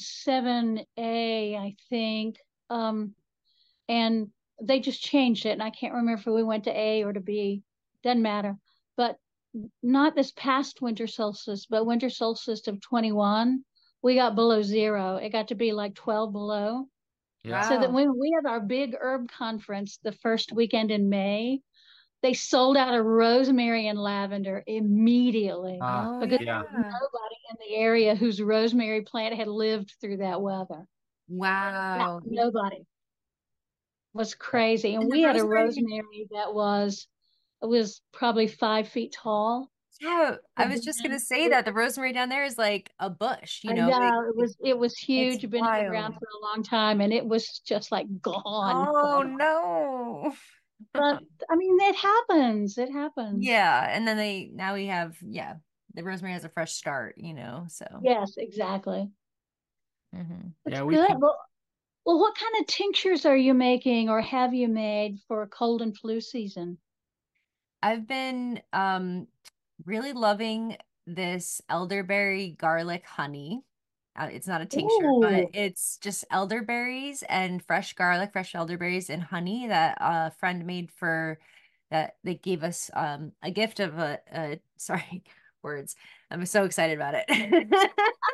Speaker 3: 7A, I think. Um, and they just changed it. And I can't remember if we went to A or to B. Doesn't matter. But not this past winter solstice, but winter solstice of 21, we got below zero. It got to be like 12 below.
Speaker 1: yeah.
Speaker 3: So that
Speaker 2: Wow.
Speaker 3: when we had our big herb conference the first weekend in May, they sold out of rosemary and lavender immediately
Speaker 2: Oh,
Speaker 3: because
Speaker 1: Yeah.
Speaker 3: there was
Speaker 2: yeah.
Speaker 3: nobody in the area whose rosemary plant had lived through that weather.
Speaker 2: Wow.
Speaker 3: Nobody. It was crazy. And
Speaker 2: And the
Speaker 3: we had a
Speaker 2: rosemary,
Speaker 3: rosemary that was probably 5 feet tall.
Speaker 2: yeah, I
Speaker 3: And
Speaker 2: was just gonna
Speaker 3: then
Speaker 2: say that the rosemary down there is like a bush,
Speaker 3: I
Speaker 2: like
Speaker 3: know it was
Speaker 2: it's
Speaker 3: huge, been in the ground
Speaker 2: wild.
Speaker 3: for a long time, and it was just like gone,
Speaker 2: Oh
Speaker 3: gone.
Speaker 2: no.
Speaker 3: But I mean, it happens. It happens.
Speaker 2: Yeah, and then now we have, yeah, the rosemary has a fresh start, so.
Speaker 3: Yes, exactly. That's
Speaker 1: Yeah, we
Speaker 3: good.
Speaker 1: can.
Speaker 3: Well, what kind of tinctures are you making or have you made for cold and flu season?
Speaker 2: I've been really loving this elderberry garlic honey. It's not a tincture, but
Speaker 3: Ooh.
Speaker 2: it's just elderberries and fresh garlic, fresh elderberries and honey that a friend made for that they gave us a gift of a sorry, words. I'm so excited about it.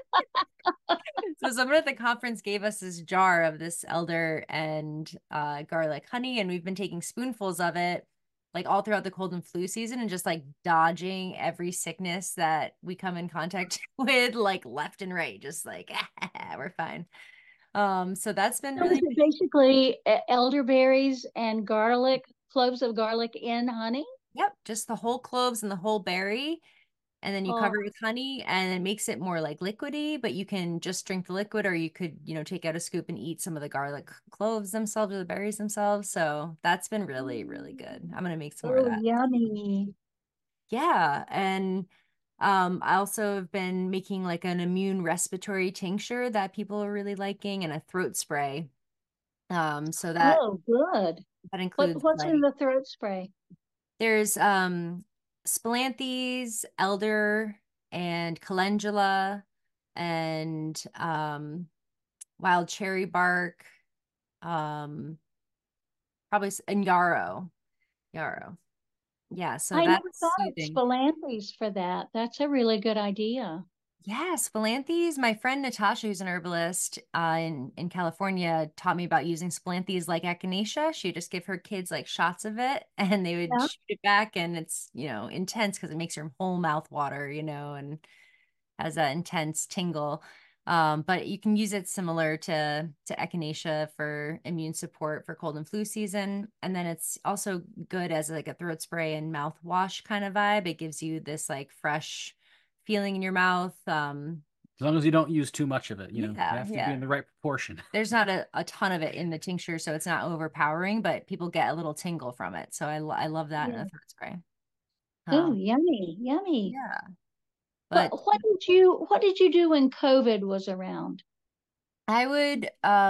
Speaker 2: So someone at the conference gave us this jar of this elder and garlic honey, and we've been taking spoonfuls of it like all throughout the cold and flu season and just like dodging every sickness that we come in contact with, like left and right, just like we're fine. So that's been
Speaker 3: So is
Speaker 2: really
Speaker 3: it basically elderberries and garlic, cloves of garlic in honey?
Speaker 2: yep, just the whole cloves and the whole berry. And then you
Speaker 3: Oh,
Speaker 2: cover it with honey and it makes it more like liquidy, but you can just drink the liquid or you could, take out a scoop and eat some of the garlic cloves themselves or the berries themselves. So that's been really, really good. I'm gonna make some more of
Speaker 3: oh,
Speaker 2: that.
Speaker 3: yummy.
Speaker 2: Yeah. And I also have been making like an immune respiratory tincture that people are really liking and a throat spray. So that
Speaker 3: Oh, good.
Speaker 2: that includes
Speaker 3: What's in
Speaker 2: like
Speaker 3: the throat spray?
Speaker 2: there's Spilanthes, elder, and calendula, and wild cherry bark, um, probably and yarrow. Yarrow. Yeah, so
Speaker 3: I never
Speaker 2: that's
Speaker 3: thought of
Speaker 2: soothing.
Speaker 3: spilanthes for that. That's a really good idea.
Speaker 2: Yes, Spilanthes. My friend Natasha, who's an herbalist in California, taught me about using Spilanthes like echinacea. She would just give her kids like shots of it and they would
Speaker 3: Yeah.
Speaker 2: shoot it back. And it's, intense because it makes your whole mouth water, and has that intense tingle. But you can use it similar to echinacea for immune support for cold and flu season. And then it's also good as like a throat spray and mouthwash kind of vibe. It gives you this like fresh feeling in your mouth.
Speaker 1: As long as you don't use too much of it, it
Speaker 2: Yeah,
Speaker 1: has to be
Speaker 2: yeah.
Speaker 1: in the right proportion.
Speaker 2: There's not a ton of it in the tincture, so it's not overpowering, but people get a little tingle from it. So I love that in a
Speaker 3: Yeah.
Speaker 2: throat spray.
Speaker 3: Oh,
Speaker 2: Um,
Speaker 3: yummy, yummy.
Speaker 2: yeah,
Speaker 3: What
Speaker 2: but
Speaker 3: what did you do when COVID was around?
Speaker 2: I would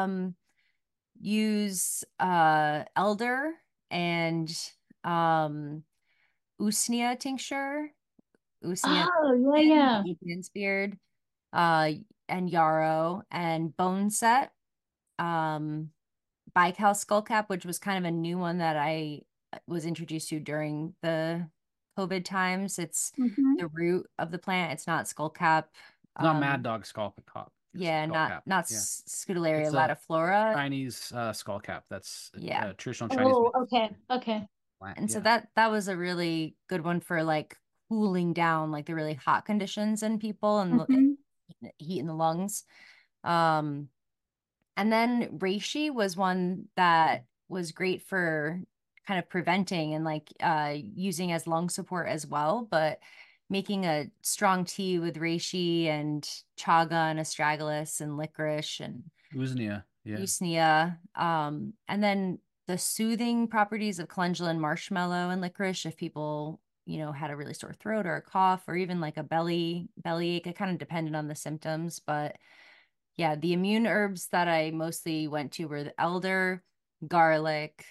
Speaker 2: use elder and um usnea tincture, usnea
Speaker 3: Oh, yeah,
Speaker 2: the
Speaker 3: yeah.
Speaker 2: Apian's beard, uh and yarrow and bone set, um bical skullcap, which was kind of a new one that I was introduced to during the COVID times. It's
Speaker 3: Hmm.
Speaker 2: the root of the plant. It's not skullcap.
Speaker 1: It's not Mad
Speaker 2: Um,
Speaker 1: Dog skull cap.
Speaker 2: yeah,
Speaker 1: Skull
Speaker 2: not
Speaker 1: cap.
Speaker 2: not
Speaker 1: Yeah.
Speaker 2: Scutellaria
Speaker 1: It's a
Speaker 2: ladiflora.
Speaker 1: Chinese skull cap. That's
Speaker 2: Yeah.
Speaker 1: a traditional Chinese
Speaker 3: Oh, okay, okay.
Speaker 1: plant.
Speaker 2: And so
Speaker 1: Yeah.
Speaker 2: that was a really good one for like cooling down like the really hot conditions in people and
Speaker 3: Hmm.
Speaker 2: heat in the lungs. Um, and then reishi was one that was great for kind of preventing and like using as lung support as well, but making a strong tea with reishi and chaga and astragalus and licorice and
Speaker 1: Usnea. Yeah.
Speaker 2: usnea. And then the soothing properties of calendula and marshmallow and licorice if people, had a really sore throat or a cough or even like a belly ache. It kind of depended on the symptoms, but yeah, the immune herbs that I mostly went to were the elder, garlic,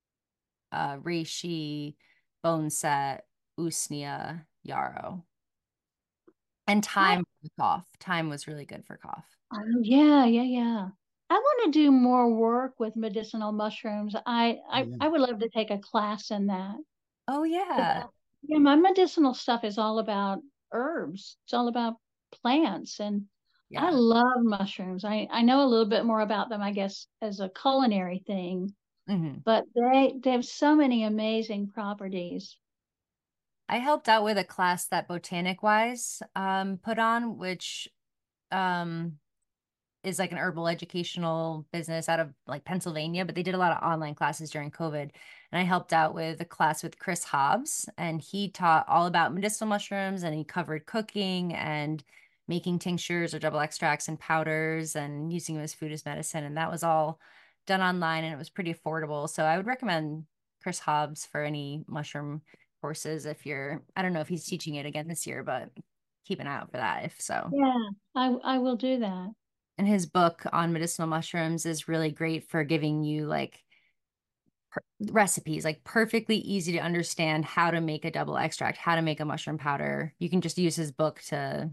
Speaker 2: reishi, boneset, usnea, yarrow, and
Speaker 3: I,
Speaker 2: thyme for cough. Thyme was really good for cough.
Speaker 3: oh, yeah, yeah, yeah. I want to do more work with medicinal mushrooms.
Speaker 1: Yeah.
Speaker 3: I would love to take a class in that.
Speaker 2: Oh
Speaker 3: 'Cause,
Speaker 2: yeah.
Speaker 3: yeah, my medicinal stuff is all about herbs. It's all about plants, and I
Speaker 2: Yeah.
Speaker 3: love mushrooms. I know a little bit more about them, I guess, as a culinary thing,
Speaker 2: Hmm.
Speaker 3: but they have so many amazing properties.
Speaker 2: I helped out with a class that Botanic Wise put on, which um is like an herbal educational business out of like Pennsylvania, but they did a lot of online classes during COVID. And I helped out with a class with Chris Hobbs, and he taught all about medicinal mushrooms and he covered cooking and making tinctures or double extracts and powders and using them as food as medicine. And that was all done online and it was pretty affordable. So I would recommend Chris Hobbs for any mushroom courses if you're, I don't know if he's teaching it again this year, but keep an eye out for that if so.
Speaker 3: Yeah, I will do that.
Speaker 2: And his book on medicinal mushrooms is really great for giving you like recipes, like perfectly easy to understand how to make a double extract, how to make a mushroom powder. You can just use his book to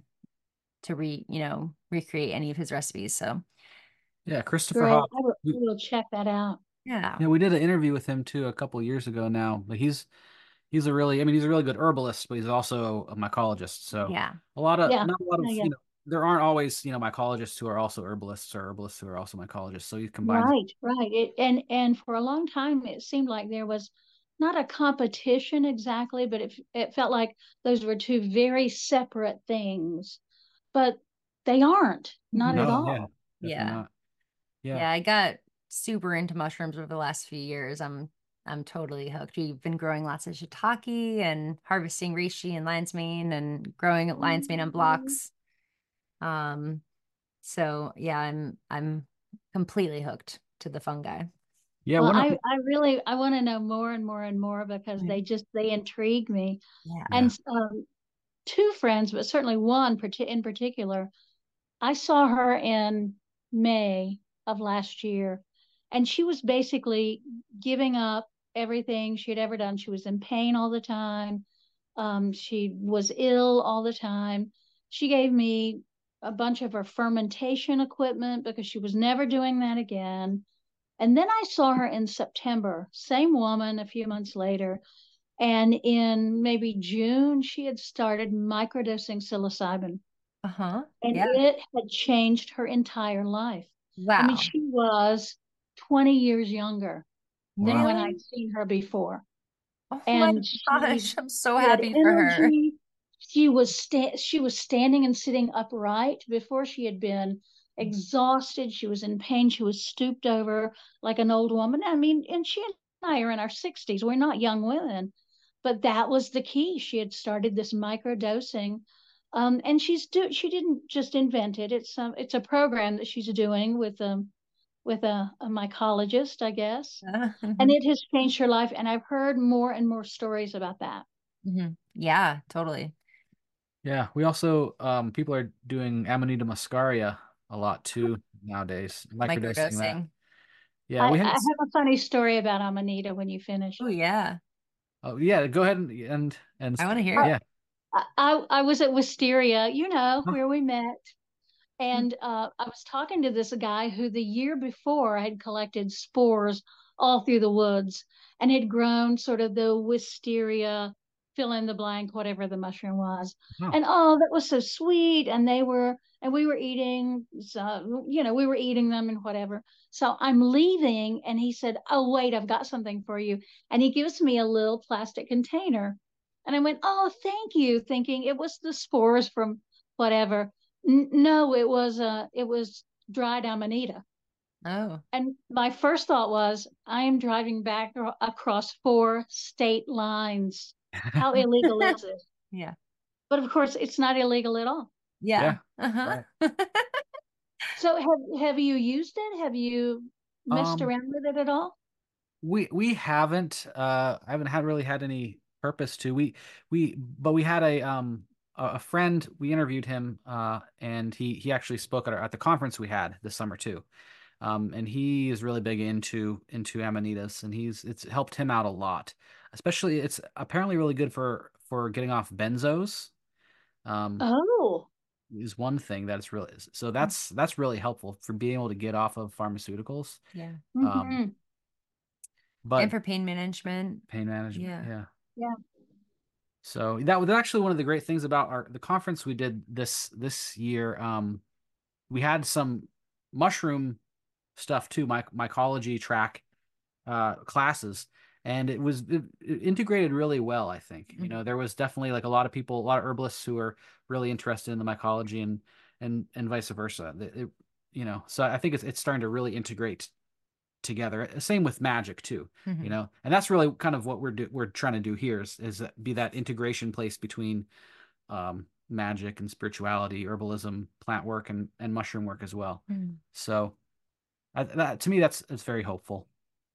Speaker 2: recreate any of his recipes. So
Speaker 1: Yeah, Christopher
Speaker 3: Great.
Speaker 1: Hoff.
Speaker 3: I will check that out.
Speaker 2: yeah.
Speaker 1: Yeah, we did an interview with him too a couple years ago now. But he's a really, I mean, he's a really good herbalist, but he's also a mycologist. So
Speaker 2: Yeah.
Speaker 3: Yeah.
Speaker 1: not a lot of,
Speaker 3: Yeah.
Speaker 1: there aren't always, mycologists who are also herbalists or herbalists who are also mycologists. So he combines.
Speaker 3: Right, right. And for a long time it seemed like there was not a competition exactly, but it felt like those were two very separate things. But they aren't, not at
Speaker 1: No, yeah,
Speaker 3: all.
Speaker 1: definitely
Speaker 2: Yeah.
Speaker 1: not. Yeah.
Speaker 2: Yeah, I got super into mushrooms over the last few years. I'm totally hooked. We've been growing lots of shiitake and harvesting reishi and lion's mane and growing lion's mane on blocks. Um, so yeah, I'm completely hooked to the fungi.
Speaker 1: Yeah,
Speaker 3: Well, I really I want to know more and more and more because
Speaker 2: Right.
Speaker 3: they intrigue me.
Speaker 2: Yeah.
Speaker 3: And two friends, but certainly one in particular, I saw her in May of last year, and she was basically giving up everything she had ever done. She was in pain all the time. She was ill all the time. She gave me a bunch of her fermentation equipment because she was never doing that again. And then I saw her in September, same woman a few months later. And in maybe June, she had started microdosing psilocybin.
Speaker 2: Uh-huh.
Speaker 3: And
Speaker 2: Yeah.
Speaker 3: it had changed her entire life. I mean,
Speaker 2: Wow.
Speaker 3: she was 20 years younger than when
Speaker 2: Really?
Speaker 3: I'd seen her before.
Speaker 2: Oh my
Speaker 3: And
Speaker 2: gosh, I'm so
Speaker 3: she had
Speaker 2: happy for her.
Speaker 3: energy. She was standing and sitting upright. Before she had been exhausted. She was in pain. She was stooped over like an old woman. I mean, and she and I are in our 60s. We're not young women, but that was the key. She had started this micro dosing. And she didn't just invent it. It's a program that she's doing with a mycologist, I guess. And
Speaker 2: Mhm.
Speaker 3: it has changed her life. And I've heard more and more stories about that.
Speaker 2: Yeah, totally.
Speaker 1: Yeah, we also people are doing Amanita muscaria a lot too nowadays, microdosing that.
Speaker 2: Microdosing.
Speaker 1: Yeah, we
Speaker 3: I
Speaker 1: had.
Speaker 3: have a funny story about Amanita when you finish.
Speaker 2: Oh yeah.
Speaker 1: Oh yeah, go ahead
Speaker 2: I want to hear it.
Speaker 1: yeah.
Speaker 3: I was at Wisteria,
Speaker 1: Huh.
Speaker 3: where we met.
Speaker 2: Mm.
Speaker 3: And I was talking to this guy who the year before had collected spores all through the woods and had grown sort of the wisteria, fill in the blank, whatever the mushroom was.
Speaker 1: Oh.
Speaker 3: And oh, that was so sweet. And we were eating, so, we were eating them and whatever. So I'm leaving, and he said, "Oh, wait, I've got something for you." And he gives me a little plastic container. And I went, "Oh, thank you," thinking it was the spores from whatever. No, it was dried amanita.
Speaker 2: Oh.
Speaker 3: And my first thought was, I am driving back across 4 state lines. How illegal is it?
Speaker 2: Yeah.
Speaker 3: But of course, it's not illegal at all.
Speaker 2: Yeah.
Speaker 1: Yeah.
Speaker 2: Uh-huh.
Speaker 1: Right.
Speaker 3: So have you used it? Have you messed
Speaker 1: Um,
Speaker 3: around with it at all?
Speaker 1: we haven't I haven't had really had any purpose to. But we had a friend, we interviewed him and he actually spoke at the conference we had this summer too. And he is really big into amanitas, and it's helped him out a lot. Especially, it's apparently really good for getting off benzos. Um,
Speaker 3: Oh,
Speaker 1: is one thing that's really, so that's really helpful for being able to get off of pharmaceuticals.
Speaker 2: Yeah.
Speaker 1: Um,
Speaker 3: mm-hmm.
Speaker 1: but
Speaker 2: And for pain management.
Speaker 1: pain management,
Speaker 2: Yeah.
Speaker 1: yeah.
Speaker 3: Yeah.
Speaker 1: So that was actually one of the great things about the conference we did this year. We had some mushroom stuff too, mycology track classes, and it integrated really well. I think there was definitely like a lot of people, a lot of herbalists who are really interested in the mycology, and vice versa. So I think it's starting to really integrate together. Same with magic too,
Speaker 2: Mhm.
Speaker 1: and that's really kind of what we're trying to do here is be that integration place between magic and spirituality, herbalism, plant work, and mushroom work as well.
Speaker 2: Mhm.
Speaker 1: So to me, it's very hopeful.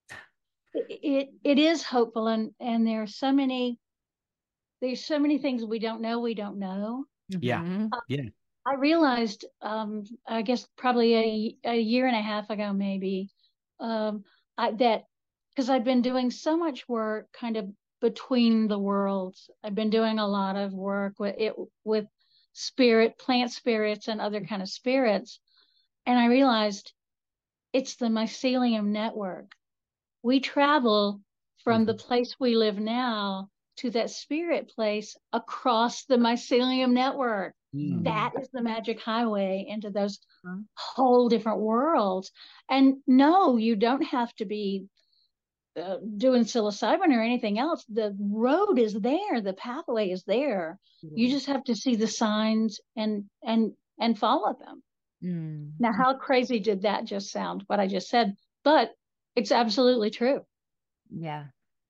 Speaker 3: It is hopeful, and there's so many things we don't know.
Speaker 1: Yeah.
Speaker 2: Mhm.
Speaker 1: Yeah.
Speaker 3: I realized, I guess probably a year and a half ago, maybe, that because I've been doing so much work kind of between the worlds. I've been doing a lot of work with plant spirits and other kind of spirits. And I realized it's the mycelium network. We travel from the place we live now to that spirit place across the mycelium network. That is the magic highway into those whole different worlds. And no, you don't have to be doing psilocybin or anything else. The road is there, the pathway is there. You just have to see the signs and follow them. Now, how crazy did that just sound, what I just said? But it's absolutely true.
Speaker 2: Yeah.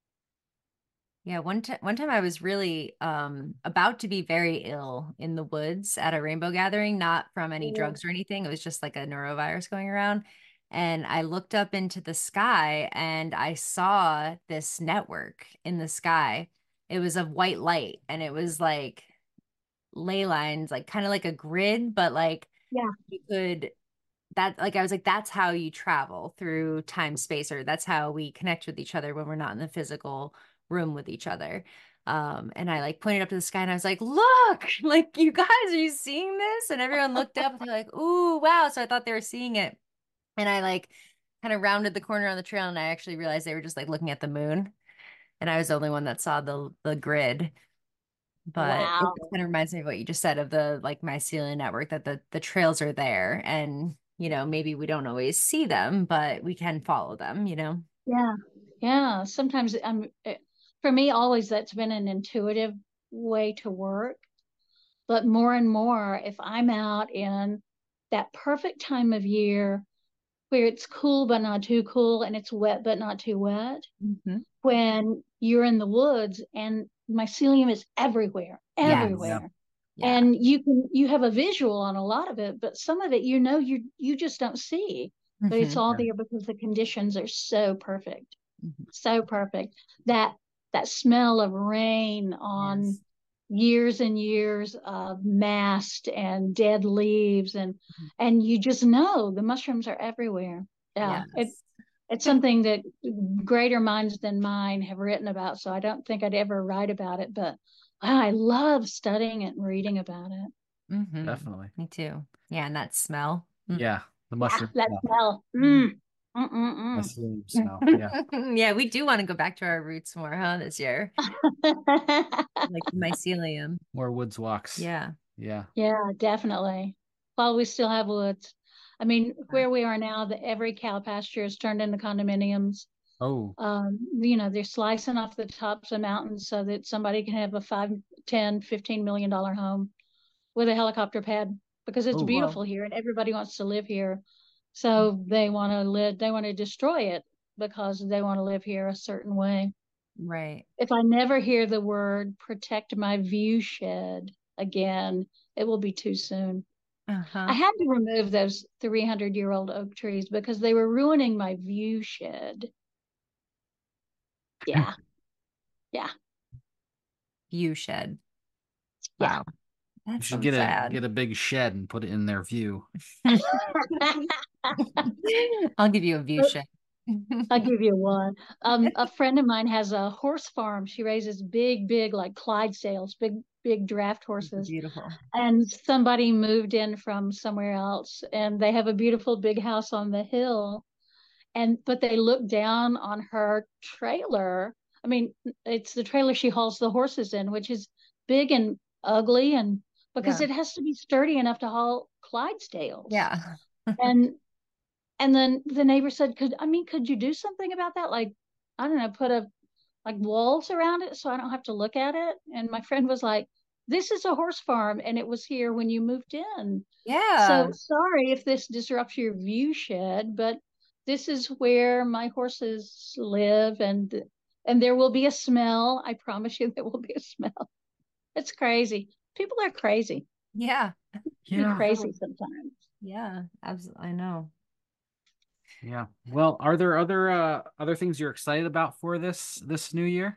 Speaker 2: Yeah, one time I was really about to be very ill in the woods at a rainbow gathering, not from any drugs or anything. It was just like a neurovirus going around. And I looked up into the sky and I saw this network in the sky. It was of white light and it was like ley lines, like kind of like a grid, but like you could I was like, that's how you travel through time space, or that's how we connect with each other when we're not in the physical room with each other. And I like pointed up to the sky and I was like, look, like, you guys, are you seeing this? And everyone looked up and they're like, ooh, wow. So I thought they were seeing it. And I like kind of rounded the corner on the trail and I actually realized they were just like looking at the moon. And I was the only one that saw the grid. But it kind of reminds me of what you just said of the like mycelium network, that the trails are there and maybe we don't always see them, but we can follow them.
Speaker 3: Yeah. Sometimes for me, always that's been an intuitive way to work. But more and more, if I'm out in that perfect time of year where it's cool but not too cool and it's wet but not too wet, when you're in the woods and mycelium is everywhere.
Speaker 2: Yeah.
Speaker 3: And you have a visual on a lot of it, but some of it you just don't see. But it's all there because the conditions are so perfect. So perfect. That smell of rain on years and years of mast and dead leaves and you just know the mushrooms are everywhere. It's something that greater minds than mine have written about, so I don't think I'd ever write about it, but wow, I love studying it and reading about it.
Speaker 1: Definitely.
Speaker 2: Me too. Yeah, and that smell.
Speaker 1: Yeah, the mushroom
Speaker 3: that
Speaker 1: smell. Mushroom smell. Yeah.
Speaker 2: Yeah, we do want to go back to our roots more, huh, this year. Like mycelium.
Speaker 1: More woods walks.
Speaker 2: Yeah.
Speaker 1: Yeah.
Speaker 3: Yeah, definitely. While we still have woods. I mean, where we are now, every cow pasture is turned into condominiums.
Speaker 1: Oh.
Speaker 3: They're slicing off the tops of mountains so that somebody can have a 5, 10, $15 million home with a helicopter pad because it's beautiful here and everybody wants to live here. So they want to destroy it because they want to live here a certain way.
Speaker 2: Right.
Speaker 3: If I never hear the word protect my view shed again, it will be too soon. I had to remove those 300-year-old oak trees because they were ruining my view shed. Yeah. Yeah.
Speaker 2: View shed.
Speaker 3: Yeah.
Speaker 2: Wow. That's
Speaker 1: you should
Speaker 2: so
Speaker 1: get a big shed and put it in their view.
Speaker 2: I'll give you a view shed.
Speaker 3: I'll give you one. A friend of mine has a horse farm. She raises big, like Clydesdales, big draft horses.
Speaker 2: Beautiful.
Speaker 3: And somebody moved in from somewhere else, and they have a beautiful big house on the hill. But they look down on her trailer. I mean, it's the trailer she hauls the horses in, which is big and ugly, and because it has to be sturdy enough to haul Clydesdales.
Speaker 2: Yeah.
Speaker 3: And then the neighbor said, could you do something about that? Like, I don't know, put like walls around it so I don't have to look at it. And my friend was like, this is a horse farm and it was here when you moved in.
Speaker 2: Yeah.
Speaker 3: So sorry if this disrupts your view shed, but this is where my horses live and there will be a smell. I promise you there will be a smell. It's crazy. People are crazy.
Speaker 2: Yeah.
Speaker 3: Be crazy sometimes.
Speaker 2: Yeah, absolutely. I know.
Speaker 1: Yeah. Well, are there other things you're excited about for this new year?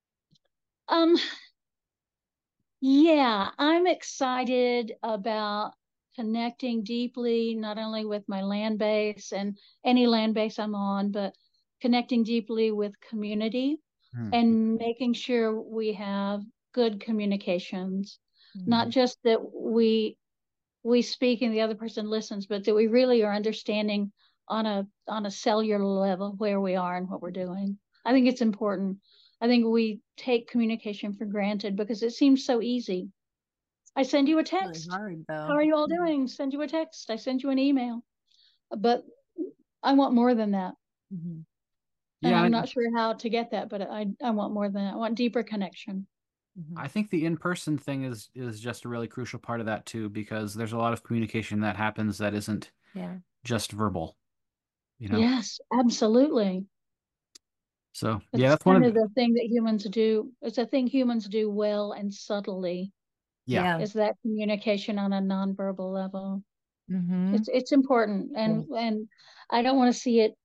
Speaker 3: Yeah, I'm excited about connecting deeply, not only with my land base and any land base I'm on, but connecting deeply with community and making sure we have good communications, not just that we speak and the other person listens, but that we really are understanding on a cellular level where we are and what we're doing. I think it's important. I think we take communication for granted because it seems so easy. I send you a text.
Speaker 2: Really hard, though.
Speaker 3: How are you all doing? Send you a text. I send you an email. But I want more than that. And I'm not sure how to get that, but I want more than that. I want deeper connection.
Speaker 1: I think the in-person thing is just a really crucial part of that too, because there's a lot of communication that happens that isn't just verbal, you know?
Speaker 3: Yes, absolutely.
Speaker 1: So
Speaker 3: it's
Speaker 1: that's
Speaker 3: one of the thing that humans do. It's a thing humans do well and subtly.
Speaker 1: Yeah.
Speaker 3: Is that communication on a nonverbal level.
Speaker 2: Mm-hmm.
Speaker 3: It's important. And I don't want to see it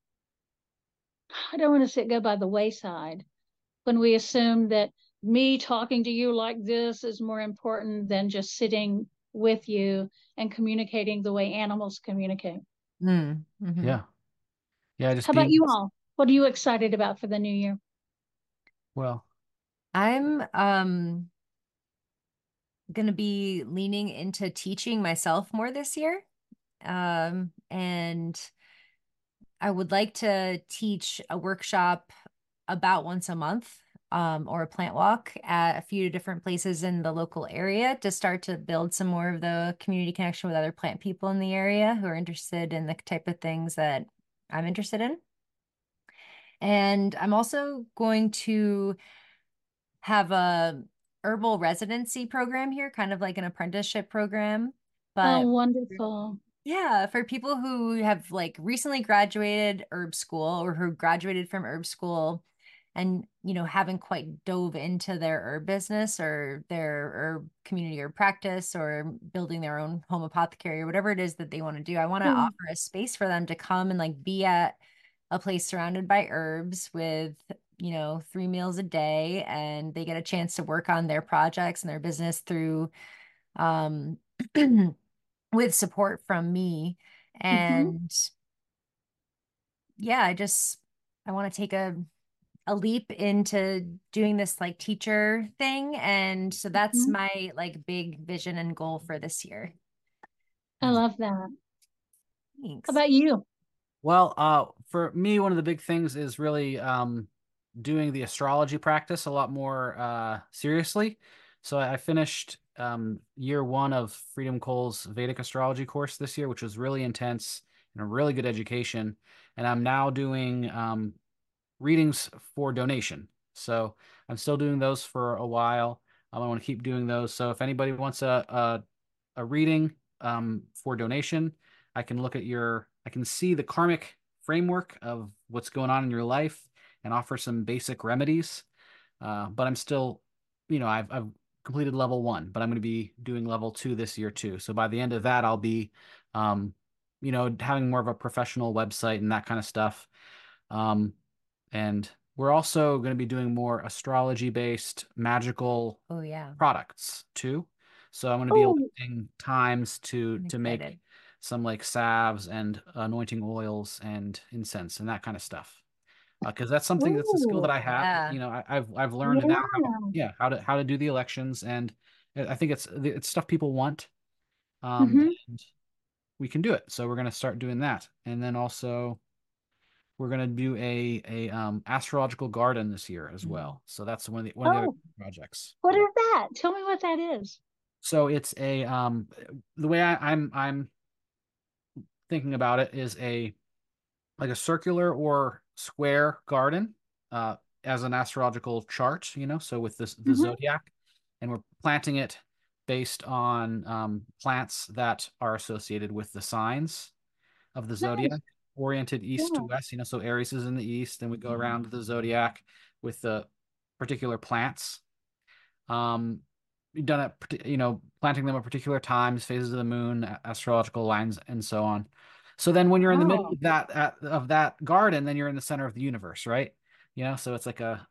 Speaker 3: go by the wayside when we assume that me talking to you like this is more important than just sitting with you and communicating the way animals communicate.
Speaker 2: Mm-hmm.
Speaker 1: Yeah.
Speaker 3: How about you all? What are you excited about for the new year?
Speaker 1: Well,
Speaker 2: I'm going to be leaning into teaching myself more this year. And I would like to teach a workshop about once a month, or a plant walk at a few different places in the local area to start to build some more of the community connection with other plant people in the area who are interested in the type of things that I'm interested in. And I'm also going to have a herbal residency program here, kind of like an apprenticeship program. But
Speaker 3: wonderful.
Speaker 2: Yeah, for people who have like recently graduated herb school or who graduated from herb school and, haven't quite dove into their herb business or their herb community or practice or building their own home apothecary or whatever it is that they want to do. I want to offer a space for them to come and like be at a place surrounded by herbs with 3 meals a day, and they get a chance to work on their projects and their business through with support from me. And I want to take a leap into doing this like teacher thing. And so that's my like big vision and goal for this year.
Speaker 3: I love that.
Speaker 2: Thanks.
Speaker 3: How about you?
Speaker 1: Well, for me, one of the big things is really doing the astrology practice a lot more seriously. So I finished year 1 of Freedom Cole's Vedic astrology course this year, which was really intense and a really good education. And I'm now doing readings for donation. So I'm still doing those for a while. I want to keep doing those. So if anybody wants a reading for donation, I can I can see the karmic framework of what's going on in your life and offer some basic remedies. But I'm still, I've completed level 1, but I'm going to be doing level 2 this year too. So by the end of that, I'll be, having more of a professional website and that kind of stuff. And we're also going to be doing more astrology-based magical products too. So I'm going to be electing times to make some like salves and anointing oils and incense and that kind of stuff. Because that's something that's a skill that I have. I've learned now how to do the elections, and I think it's stuff people want. And we can do it. So we're going to start doing that. And then also we're going to do a astrological garden this year as well. So that's one of the other projects.
Speaker 3: What is that? Tell me what that is.
Speaker 1: So it's the way I'm thinking about it is like a circular or square garden as an astrological chart, so with the zodiac, and we're planting it based on plants that are associated with the signs of the zodiac, oriented east to west, so Aries is in the east, and we go around the zodiac with the particular plants. We've done it, planting them at particular times, phases of the moon, astrological lines, and so on. So then when you're in the middle of that garden, then you're in the center of the universe, right? So it's like so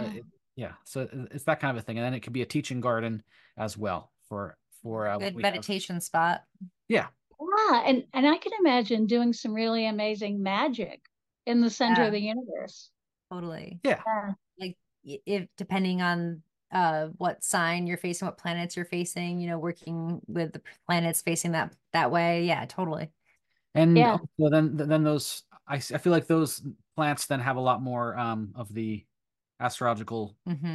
Speaker 1: it's that kind of a thing. And then it could be a teaching garden as well for
Speaker 2: good meditation spot.
Speaker 1: Yeah.
Speaker 3: Yeah, and I can imagine doing some really amazing magic in the center of the universe.
Speaker 2: Totally.
Speaker 1: Yeah.
Speaker 2: Like if depending on what sign you're facing, what planets you're facing, working with the planets facing that way. Yeah, totally.
Speaker 1: And also then those I feel like those plants then have a lot more of the astrological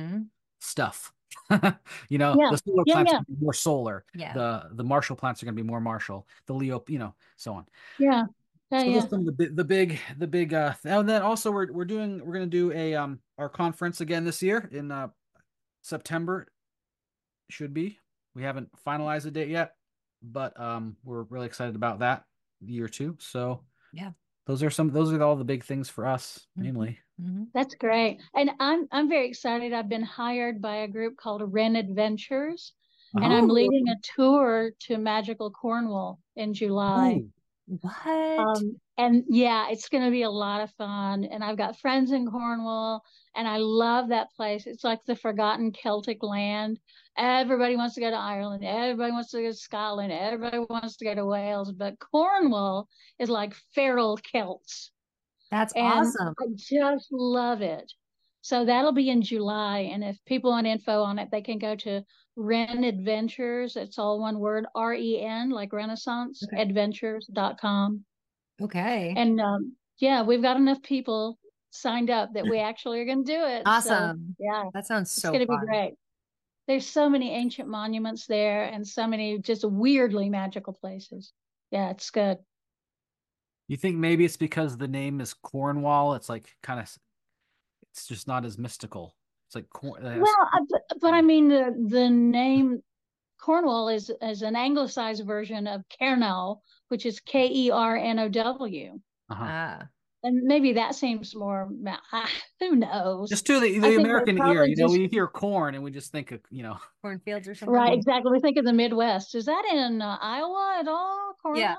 Speaker 1: stuff. The solar plants are more solar.
Speaker 2: Yeah.
Speaker 1: The Marshall plants are going to be more Marshall. The Leo, so on.
Speaker 3: Yeah.
Speaker 1: So those some of the big and then also we're going to do a our conference again this year in September. Should be. We haven't finalized the date yet, but we're really excited about that year too. So
Speaker 2: yeah,
Speaker 1: those are all the big things for us mainly.
Speaker 3: That's great. And I'm very excited. I've been hired by a group called Ren Adventures, and I'm leading a tour to magical Cornwall in July.
Speaker 2: Ooh. What?
Speaker 3: And yeah, it's going to be a lot of fun. And I've got friends in Cornwall, and I love that place. It's like the forgotten Celtic land. Everybody wants to go to Ireland. Everybody wants to go to Scotland. Everybody wants to go to Wales. But Cornwall is like feral Celts.
Speaker 2: That's awesome.
Speaker 3: I just love it. So that'll be in July. And if people want info on it, they can go to Ren Adventures. It's all one word, REN, like Renaissance, adventures.com.
Speaker 2: Okay.
Speaker 3: And yeah, we've got enough people signed up that we actually are going to do it.
Speaker 2: Awesome.
Speaker 3: So, yeah.
Speaker 2: That sounds so
Speaker 3: It's going to be great. There's so many ancient monuments there and so many just weirdly magical places. Yeah, it's good.
Speaker 1: You think maybe it's because the name is Cornwall? It's like it's just not as mystical. It's like
Speaker 3: but I mean the name Cornwall is an anglicized version of Kernow, which is Kernow. And maybe that seems more. Who knows?
Speaker 1: Just to the American ear, we hear corn and we just think of
Speaker 2: cornfields or something.
Speaker 3: Right, exactly. We think of the Midwest. Is that in Iowa at all? Cornwall?
Speaker 2: Yeah.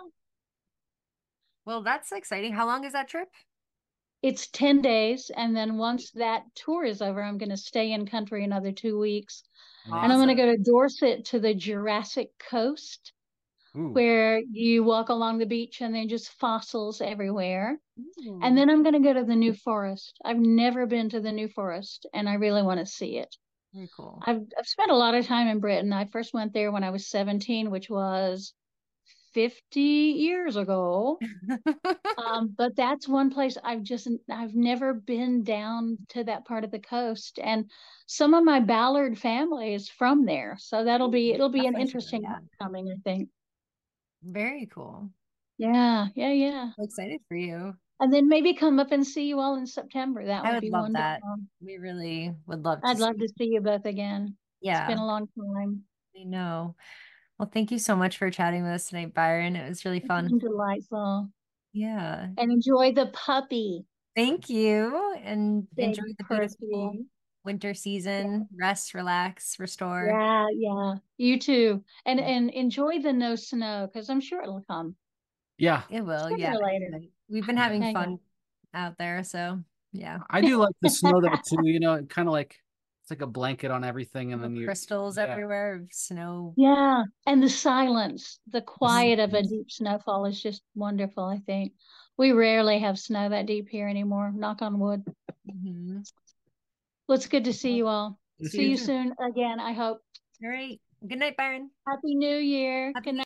Speaker 2: Well, that's exciting. How long is that trip?
Speaker 3: It's 10 days. And then once that tour is over, I'm going to stay in country another 2 weeks. Awesome. And I'm going to go to Dorset to the Jurassic Coast, where you walk along the beach and there's just fossils everywhere. Ooh. And then I'm going to go to the New Forest. I've never been to the New Forest, and I really want to see it.
Speaker 2: Very cool.
Speaker 3: I've spent a lot of time in Britain. I first went there when I was 17, which was 50 years ago. But that's one place I've never been down to that part of the coast. And some of my Ballard family is from there. So it'll be an interesting coming, I think.
Speaker 2: Very cool.
Speaker 3: Yeah.
Speaker 2: I'm excited for you.
Speaker 3: And then maybe come up and see you all in September. That would be
Speaker 2: love
Speaker 3: wonderful.
Speaker 2: That. We really would love to.
Speaker 3: I'd love to see you both again.
Speaker 2: Yeah.
Speaker 3: It's been a long time.
Speaker 2: I know. Well, thank you so much for chatting with us tonight, Byron. It was really fun.
Speaker 3: Delightful.
Speaker 2: Yeah.
Speaker 3: And enjoy the puppy.
Speaker 2: Thank you. And enjoy the beautiful winter season. Rest, relax, restore.
Speaker 3: Yeah. You too. And enjoy the no snow, because I'm sure it'll come.
Speaker 1: Yeah.
Speaker 2: It will. Yeah. Later. We've been having fun out there. So yeah.
Speaker 1: I do like the snow though too, kind of like it's like a blanket on everything, and then
Speaker 2: crystals everywhere of snow.
Speaker 3: Yeah. And the silence, the quiet of a deep snowfall is just wonderful, I think. We rarely have snow that deep here anymore. Knock on wood. Well, it's good to see you all. See you soon again, I hope.
Speaker 2: All right. Good night, Byron.
Speaker 3: Happy New Year. Good night.